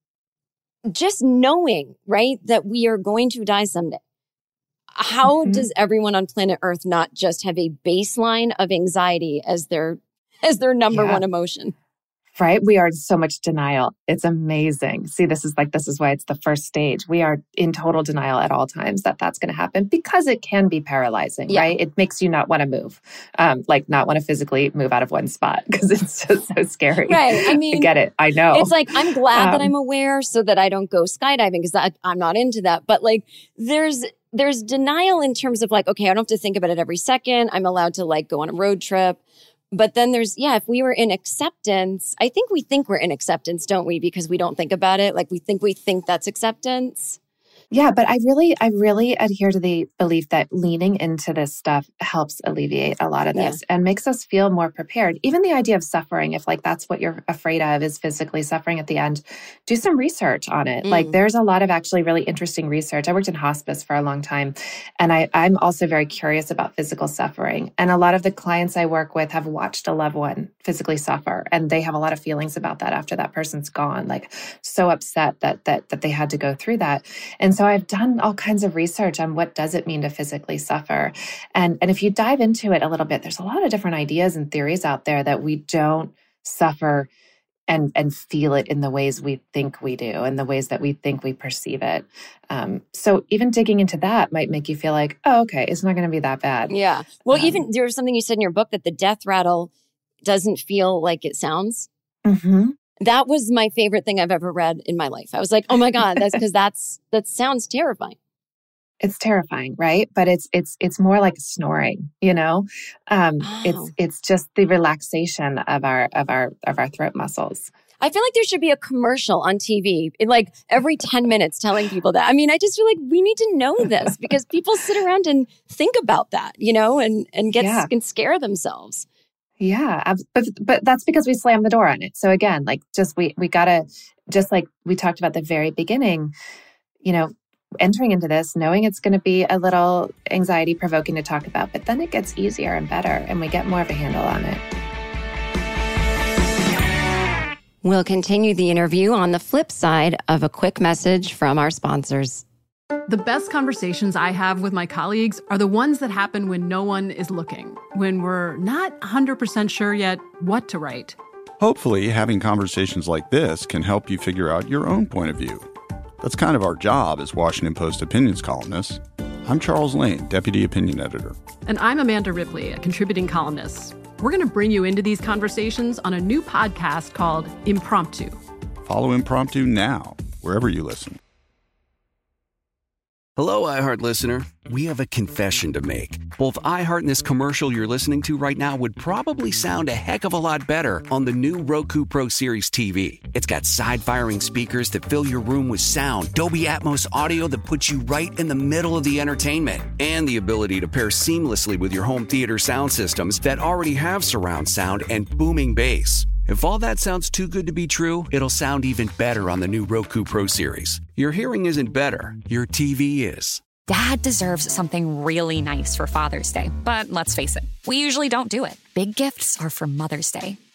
just knowing, right, that we are going to die someday. How mm-hmm. does everyone on planet Earth not just have a baseline of anxiety as their as their number yeah. one emotion? Right? We are in so much denial. It's amazing. See, this is like, this is why it's the first stage. We are in total denial at all times that that's going to happen because it can be paralyzing, yeah. right? It makes you not want to move, um, like not want to physically move out of one spot because it's just so scary. Right. I mean, I get it. I know. It's like, I'm glad um, that I'm aware so that I don't go skydiving because I'm not into that. But like, there's, there's denial in terms of like, okay, I don't have to think about it every second. I'm allowed to like go on a road trip. But then there's, yeah, if we were in acceptance, I think we think we're in acceptance, don't we? Because we don't think about it. Like we think we think that's acceptance. Yeah, but I really, I really adhere to the belief that leaning into this stuff helps alleviate a lot of this yeah. and makes us feel more prepared. Even the idea of suffering, if like that's what you're afraid of is physically suffering at the end, do some research on it. Mm. Like there's a lot of actually really interesting research. I worked in hospice for a long time, and I, I'm also very curious about physical suffering. And a lot of the clients I work with have watched a loved one physically suffer, and they have a lot of feelings about that after that person's gone, like so upset that that that they had to go through that. And so So I've done all kinds of research on what does it mean to physically suffer. And, and if you dive into it a little bit, there's a lot of different ideas and theories out there that we don't suffer and, and feel it in the ways we think we do and the ways that we think we perceive it. Um, so even digging into that might make you feel like, oh, okay, it's not going to be that bad. Yeah. Well, um, even there was something you said in your book that the death rattle doesn't feel like it sounds. Mm-hmm. That was my favorite thing I've ever read in my life. I was like, oh my God, that's because that's, that sounds terrifying. It's terrifying, right? But it's, it's, it's more like snoring, you know, um, oh. it's, it's just the relaxation of our, of our, of our throat muscles. I feel like there should be a commercial on T V in like every ten minutes telling people that. I mean, I just feel like we need to know this because people sit around and think about that, you know, and, and get, yeah. and scare themselves. Yeah, but but that's because we slammed the door on it. So again, like just we we gotta, just like we talked about at the very beginning, you know, entering into this, knowing it's going to be a little anxiety provoking to talk about, but then it gets easier and better and we get more of a handle on it. We'll continue the interview on the flip side of a quick message from our sponsors. The best conversations I have with my colleagues are the ones that happen when no one is looking, when we're not one hundred percent sure yet what to write. Hopefully, having conversations like this can help you figure out your own point of view. That's kind of our job as Washington Post opinions columnists. I'm Charles Lane, Deputy Opinion Editor. And I'm Amanda Ripley, a contributing columnist. We're going to bring you into these conversations on a new podcast called Impromptu. Follow Impromptu now, wherever you listen. Hello, iHeart listener. We have a confession to make. Both iHeart and this commercial you're listening to right now would probably sound a heck of a lot better on the new Roku Pro Series T V. It's got side-firing speakers that fill your room with sound, Dolby Atmos audio that puts you right in the middle of the entertainment, and the ability to pair seamlessly with your home theater sound systems that already have surround sound and booming bass. If all that sounds too good to be true, it'll sound even better on the new Roku Pro Series. Your hearing isn't better, your T V is. Dad deserves something really nice for Father's Day, but let's face it, we usually don't do it. Big gifts are for Mother's Day.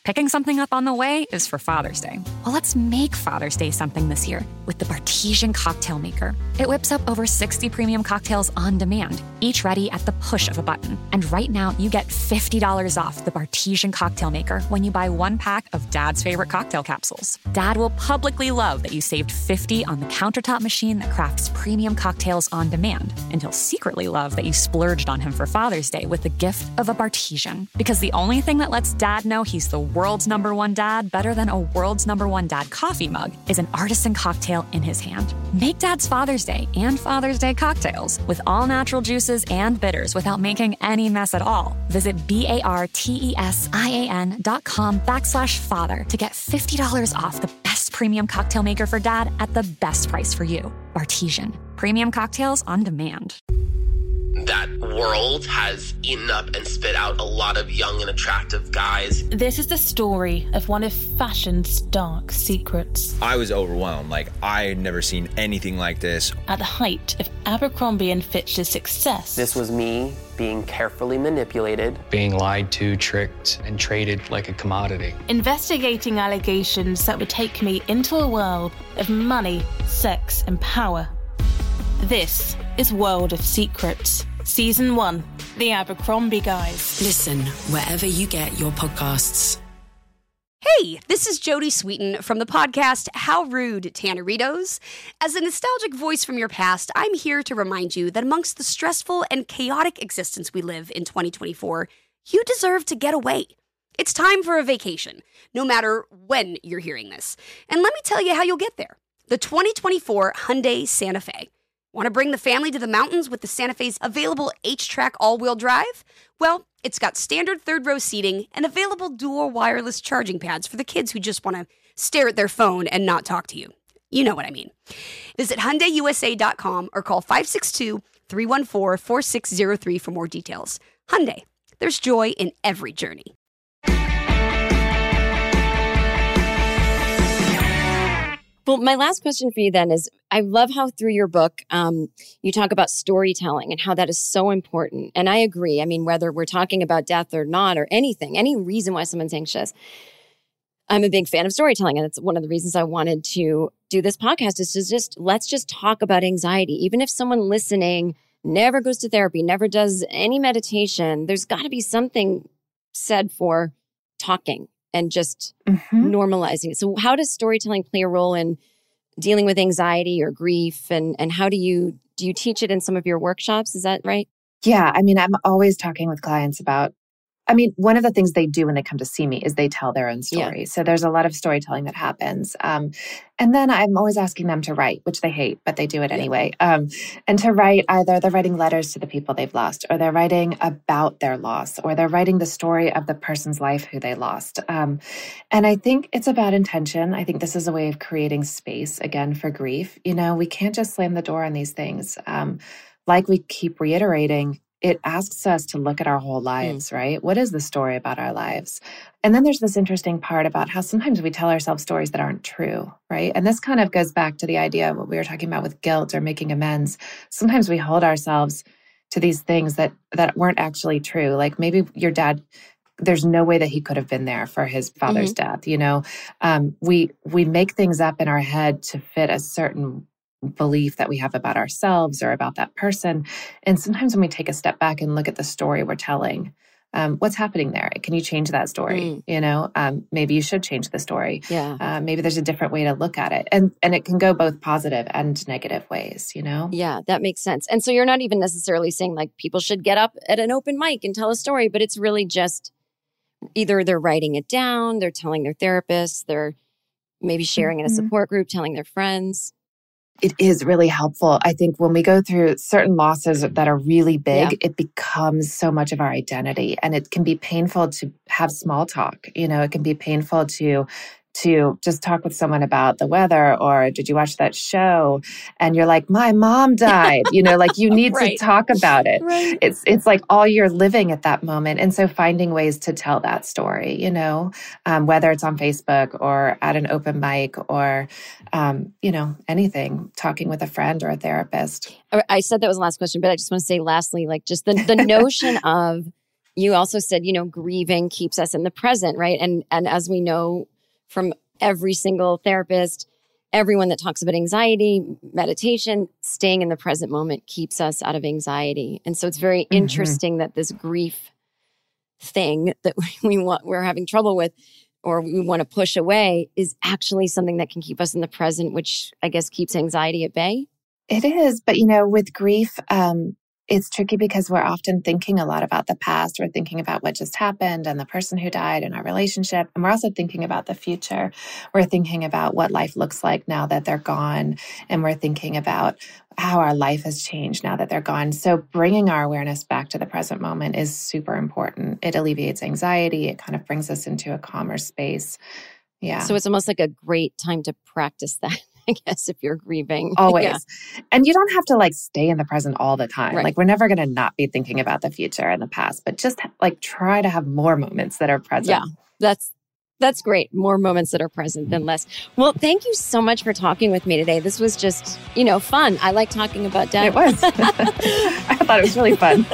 Picking something up on the way is for Father's Day. Well, let's make Father's Day something this year with the Bartesian Cocktail Maker. It whips up over sixty premium cocktails on demand, each ready at the push of a button. And right now, you get fifty dollars off the Bartesian Cocktail Maker when you buy one pack of Dad's favorite cocktail capsules. Dad will publicly love that you saved fifty dollars on the countertop machine that crafts premium cocktails on demand. And he'll secretly love that you splurged on him for Father's Day with the gift of a Bartesian. Because the only thing that lets Dad know he's the world's number one dad better than a world's number one dad coffee mug is an artisan cocktail in his hand. Make Dad's Father's Day and Father's Day cocktails with all natural juices and bitters without making any mess at all. Visit B-A-R-T-E-S-I-A-N dot com backslash father to get fifty dollars off the best premium cocktail maker for Dad at the best price for you. Bartesian. Premium cocktails on demand. That world has eaten up and spit out a lot of young and attractive guys. This is the story of one of fashion's dark secrets. I was overwhelmed. Like, I had never seen anything like this. At the height of Abercrombie and Fitch's success. This was me being carefully manipulated. Being lied to, tricked, and traded like a commodity. Investigating allegations that would take me into a world of money, sex, and power. This is World of Secrets, Season one, The Abercrombie Guys. Listen wherever you get your podcasts. Hey, this is Jodie Sweetin from the podcast How Rude, Tanneritos. As a nostalgic voice from your past, I'm here to remind you that amongst the stressful and chaotic existence we live in twenty twenty-four, you deserve to get away. It's time for a vacation, no matter when you're hearing this. And let me tell you how you'll get there. The twenty twenty-four Hyundai Santa Fe. Want to bring the family to the mountains with the Santa Fe's available H-Track all-wheel drive? Well, it's got standard third-row seating and available dual wireless charging pads for the kids who just want to stare at their phone and not talk to you. You know what I mean. Visit Hyundai U S A dot com or call five six two, three one four, four six zero three for more details. Hyundai, there's joy in every journey. Well, my last question for you then is, I love how through your book, um, you talk about storytelling and how that is so important. And I agree. I mean, whether we're talking about death or not, or anything, any reason why someone's anxious, I'm a big fan of storytelling. And it's one of the reasons I wanted to do this podcast is to just, let's just talk about anxiety. Even if someone listening never goes to therapy, never does any meditation, there's got to be something said for talking and just mm-hmm. normalizing it. So how does storytelling play a role in dealing with anxiety or grief? And, and how do you, do you teach it in some of your workshops? Is that right? Yeah. I mean, I'm always talking with clients about, I mean, one of the things they do when they come to see me is they tell their own story. Yeah. So there's a lot of storytelling that happens. Um, and then I'm always asking them to write, which they hate, but they do it anyway. Um, and to write, either they're writing letters to the people they've lost, or they're writing about their loss, or they're writing the story of the person's life who they lost. Um, and I think it's about intention. I think this is a way of creating space, again, for grief. You know, we can't just slam the door on these things. Um, like we keep reiterating, it asks us to look at our whole lives, mm. right? What is the story about our lives? And then there's this interesting part about how sometimes we tell ourselves stories that aren't true, right? And this kind of goes back to the idea of what we were talking about with guilt or making amends. Sometimes we hold ourselves to these things that that weren't actually true. Like maybe your dad, there's no way that he could have been there for his father's mm-hmm. death, you know? Um, we we make things up in our head to fit a certain belief that we have about ourselves or about that person. And sometimes when we take a step back and look at the story we're telling, um, what's happening there? Can you change that story? Mm. You know, um, maybe you should change the story. Yeah. Uh, maybe there's a different way to look at it. And and it can go both positive and negative ways, you know? Yeah, that makes sense. And so you're not even necessarily saying like people should get up at an open mic and tell a story, but it's really just either they're writing it down, they're telling their therapist, they're maybe sharing mm-hmm. in a support group, telling their friends. It is really helpful. I think when we go through certain losses that are really big, yeah. it becomes so much of our identity. And it can be painful to have small talk. You know, it can be painful to to just talk with someone about the weather, or did you watch that show? And you're like, my mom died. You know, like you need right. to talk about it. Right. It's it's like all you're living at that moment. And so finding ways to tell that story, you know, um, whether it's on Facebook or at an open mic or, um, you know, anything, talking with a friend or a therapist. I said that was the last question, but I just want to say lastly, like just the, the notion of You also said, you know, grieving keeps us in the present, right? And and as we know from every single therapist, everyone that talks about anxiety, meditation, staying in the present moment keeps us out of anxiety. And so it's very mm-hmm. interesting that this grief thing that we want, we're having trouble with, or we want to push away, is actually something that can keep us in the present, which I guess keeps anxiety at bay. It is. But, you know, with grief, um, it's tricky because we're often thinking a lot about the past. We're thinking about what just happened and the person who died and our relationship. And we're also thinking about the future. We're thinking about what life looks like now that they're gone. And we're thinking about how our life has changed now that they're gone. So bringing our awareness back to the present moment is super important. It alleviates anxiety. It kind of brings us into a calmer space. Yeah. So it's almost like a great time to practice that, I guess, if you're grieving. Always. Yeah. And you don't have to like stay in the present all the time. Right. Like we're never going to not be thinking about the future and the past, but just like try to have more moments that are present. Yeah, that's that's great. More moments that are present than less. Well, thank you so much for talking with me today. This was just, you know, fun. I like talking about death. It was. I thought it was really fun.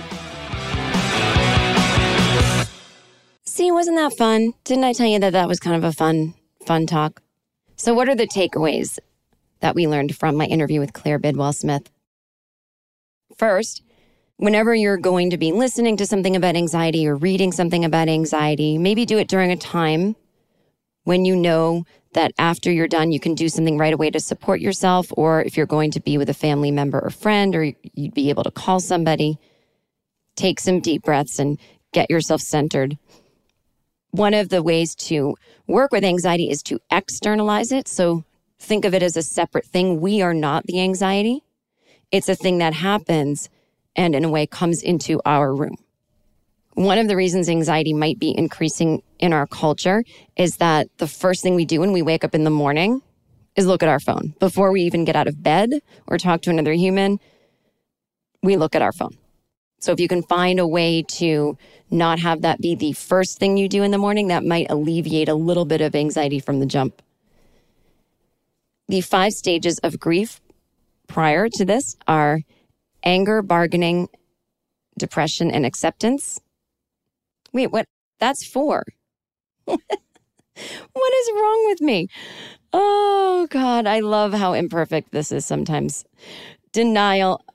See, wasn't that fun? Didn't I tell you that that was kind of a fun, fun talk? So what are the takeaways that we learned from my interview with Claire Bidwell-Smith? First, whenever you're going to be listening to something about anxiety or reading something about anxiety, maybe do it during a time when you know that after you're done, you can do something right away to support yourself, or if you're going to be with a family member or friend, or you'd be able to call somebody, take some deep breaths and get yourself centered. One of the ways to work with anxiety is to externalize it. So think of it as a separate thing. We are not the anxiety. It's a thing that happens and in a way comes into our room. One of the reasons anxiety might be increasing in our culture is that the first thing we do when we wake up in the morning is look at our phone. Before we even get out of bed or talk to another human, we look at our phone. So if you can find a way to not have that be the first thing you do in the morning, that might alleviate a little bit of anxiety from the jump. The five stages of grief prior to this are anger, bargaining, depression, and acceptance. Wait, what? That's four. What is wrong with me? Oh, God, I love how imperfect this is sometimes. Denial.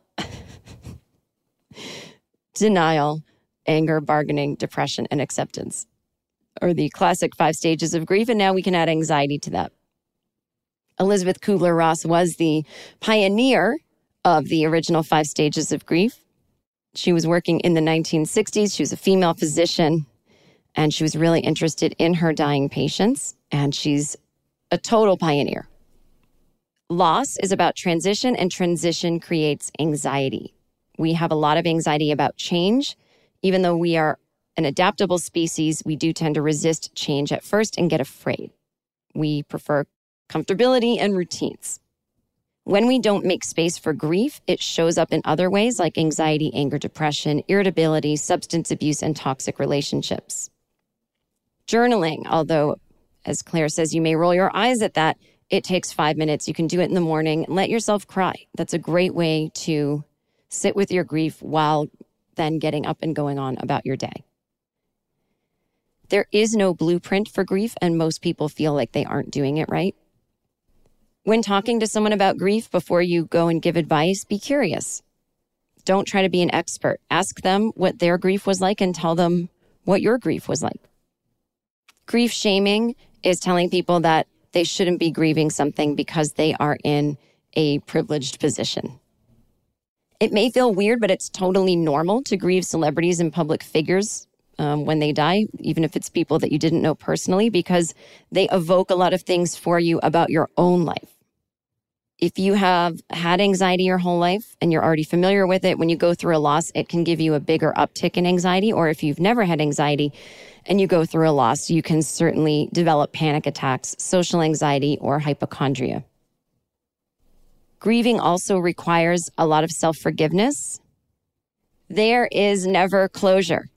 Denial, anger, bargaining, depression, and acceptance are the classic five stages of grief, and now we can add anxiety to that. Elizabeth Kubler-Ross was the pioneer of the original five stages of grief. She was working in the nineteen sixties. She was a female physician, and she was really interested in her dying patients, and she's a total pioneer. Loss is about transition, and transition creates anxiety. We have a lot of anxiety about change. Even though we are an adaptable species, we do tend to resist change at first and get afraid. We prefer comfortability and routines. When we don't make space for grief, it shows up in other ways like anxiety, anger, depression, irritability, substance abuse, and toxic relationships. Journaling, although, as Claire says, you may roll your eyes at that, it takes five minutes. You can do it in the morning. Let yourself cry. That's a great way to sit with your grief while then getting up and going on about your day. There is no blueprint for grief, and most people feel like they aren't doing it right. When talking to someone about grief, before you go and give advice, be curious. Don't try to be an expert. Ask them what their grief was like and tell them what your grief was like. Grief shaming is telling people that they shouldn't be grieving something because they are in a privileged position. It may feel weird, but it's totally normal to grieve celebrities and public figures um, when they die, even if it's people that you didn't know personally, because they evoke a lot of things for you about your own life. If you have had anxiety your whole life and you're already familiar with it, when you go through a loss, it can give you a bigger uptick in anxiety. Or if you've never had anxiety and you go through a loss, you can certainly develop panic attacks, social anxiety, or hypochondria. Grieving also requires a lot of self-forgiveness. There is never closure.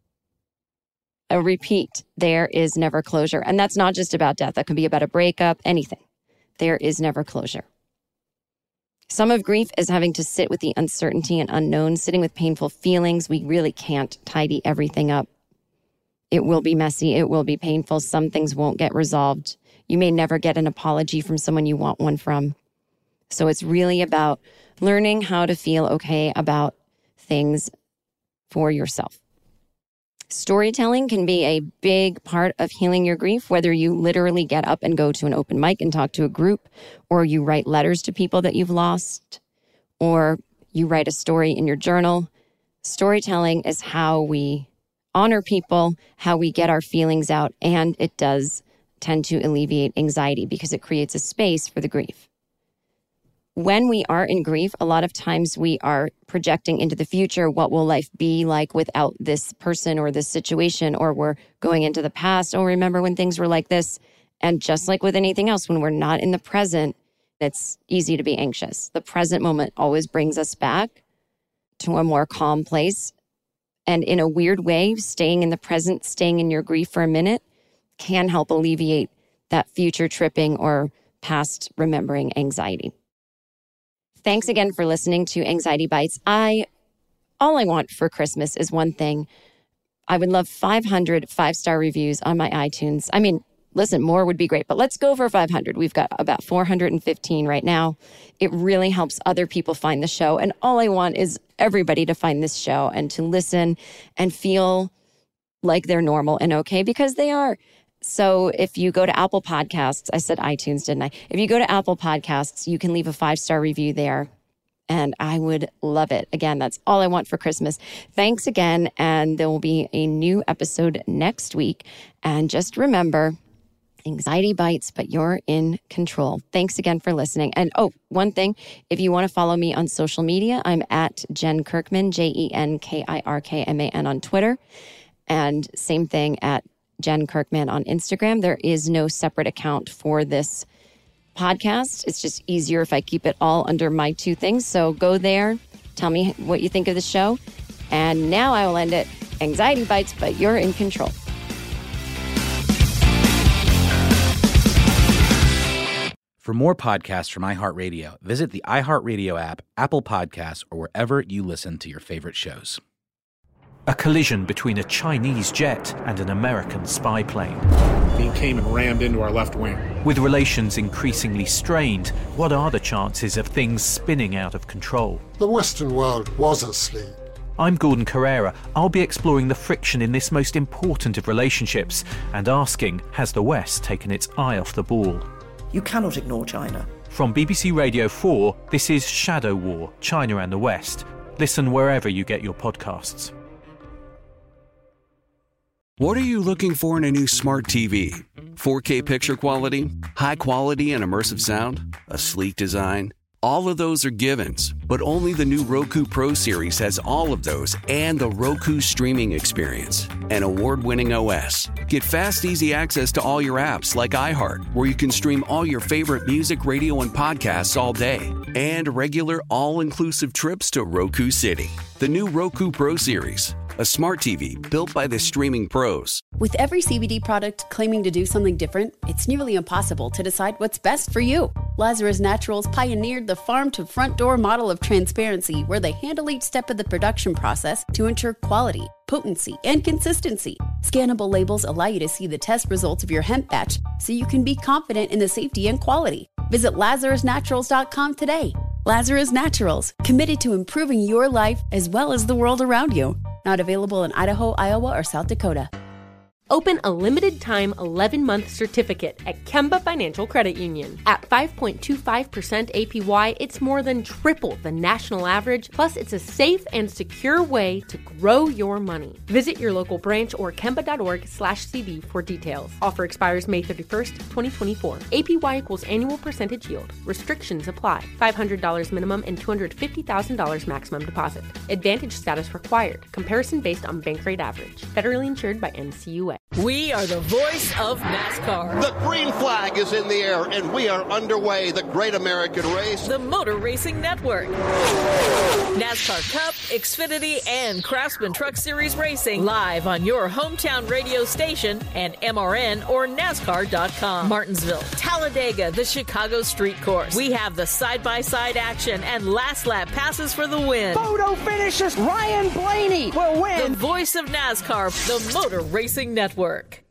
I repeat, there is never closure. And that's not just about death. That could be about a breakup, anything. There is never closure. Some of grief is having to sit with the uncertainty and unknown, sitting with painful feelings. We really can't tidy everything up. It will be messy. It will be painful. Some things won't get resolved. You may never get an apology from someone you want one from. So it's really about learning how to feel okay about things for yourself. Storytelling can be a big part of healing your grief, whether you literally get up and go to an open mic and talk to a group, or you write letters to people that you've lost, or you write a story in your journal. Storytelling is how we honor people, how we get our feelings out, and it does tend to alleviate anxiety because it creates a space for the grief. When we are in grief, a lot of times we are projecting into the future, what will life be like without this person or this situation, or we're going into the past, oh, remember when things were like this? And just like with anything else, when we're not in the present, it's easy to be anxious. The present moment always brings us back to a more calm place. And in a weird way, staying in the present, staying in your grief for a minute can help alleviate that future tripping or past remembering anxiety. Thanks again for listening to Anxiety Bites. I, all I want for Christmas is one thing. I would love five hundred five-star reviews on my iTunes. I mean, listen, more would be great, but let's go for five hundred. We've got about four hundred fifteen right now. It really helps other people find the show. And all I want is everybody to find this show and to listen and feel like they're normal and okay, because they are. So if you go to Apple Podcasts, I said iTunes, didn't I? If you go to Apple Podcasts, you can leave a five-star review there, and I would love it. Again, that's all I want for Christmas. Thanks again, and there will be a new episode next week. And just remember, anxiety bites, but you're in control. Thanks again for listening. And oh, one thing, if you want to follow me on social media, I'm at Jen Kirkman, J E N K I R K M A N on Twitter. And same thing at Jen Kirkman on Instagram. There is no separate account for this podcast. It's just easier if I keep it all under my two things. So go there, tell me what you think of the show. And now I will end it. Anxiety bites, but you're in control. For more podcasts from iHeartRadio, visit the iHeartRadio app, Apple Podcasts, or wherever you listen to your favorite shows. A collision between a Chinese jet and an American spy plane. He came and rammed into our left wing. With relations increasingly strained, what are the chances of things spinning out of control? The Western world was asleep. I'm Gordon Carrera. I'll be exploring the friction in this most important of relationships and asking, has the West taken its eye off the ball? You cannot ignore China. From B B C Radio four, this is Shadow War, China and the West. Listen wherever you get your podcasts. What are you looking for in a new smart T V? four K picture quality? High quality and immersive sound? A sleek design? All of those are givens, but only the new Roku Pro Series has all of those and the Roku streaming experience, an award-winning O S. Get fast, easy access to all your apps like iHeart, where you can stream all your favorite music, radio, and podcasts all day, and regular all-inclusive trips to Roku City. The new Roku Pro Series, a smart T V built by the streaming pros. With every C B D product claiming to do something different, it's nearly impossible to decide what's best for you. Lazarus Naturals pioneered the farm-to-front-door model of transparency, where they handle each step of the production process to ensure quality, potency, and consistency. Scannable labels allow you to see the test results of your hemp batch, so you can be confident in the safety and quality. Visit lazarus naturals dot com today. Lazarus Naturals, committed to improving your life as well as the world around you. Not available in Idaho, Iowa, or South Dakota. Open a limited-time eleven-month certificate at Kemba Financial Credit Union. At five point two five percent A P Y, it's more than triple the national average, plus it's a safe and secure way to grow your money. Visit your local branch or kemba.org slash CD for details. Offer expires May thirty-first, twenty twenty-four. A P Y equals annual percentage yield. Restrictions apply. five hundred dollars minimum and two hundred fifty thousand dollars maximum deposit. Advantage status required. Comparison based on bank rate average. Federally insured by N C U S. Speedway. We are the voice of NASCAR. The green flag is in the air, and we are underway. The Great American Race. The Motor Racing Network. NASCAR Cup, Xfinity, and Craftsman Truck Series Racing live on your hometown radio station and M R N or NASCAR dot com. Martinsville, Talladega, the Chicago Street Course. We have the side-by-side action and last lap passes for the win. Photo finishes. Ryan Blaney will win. The voice of NASCAR, the Motor Racing Network.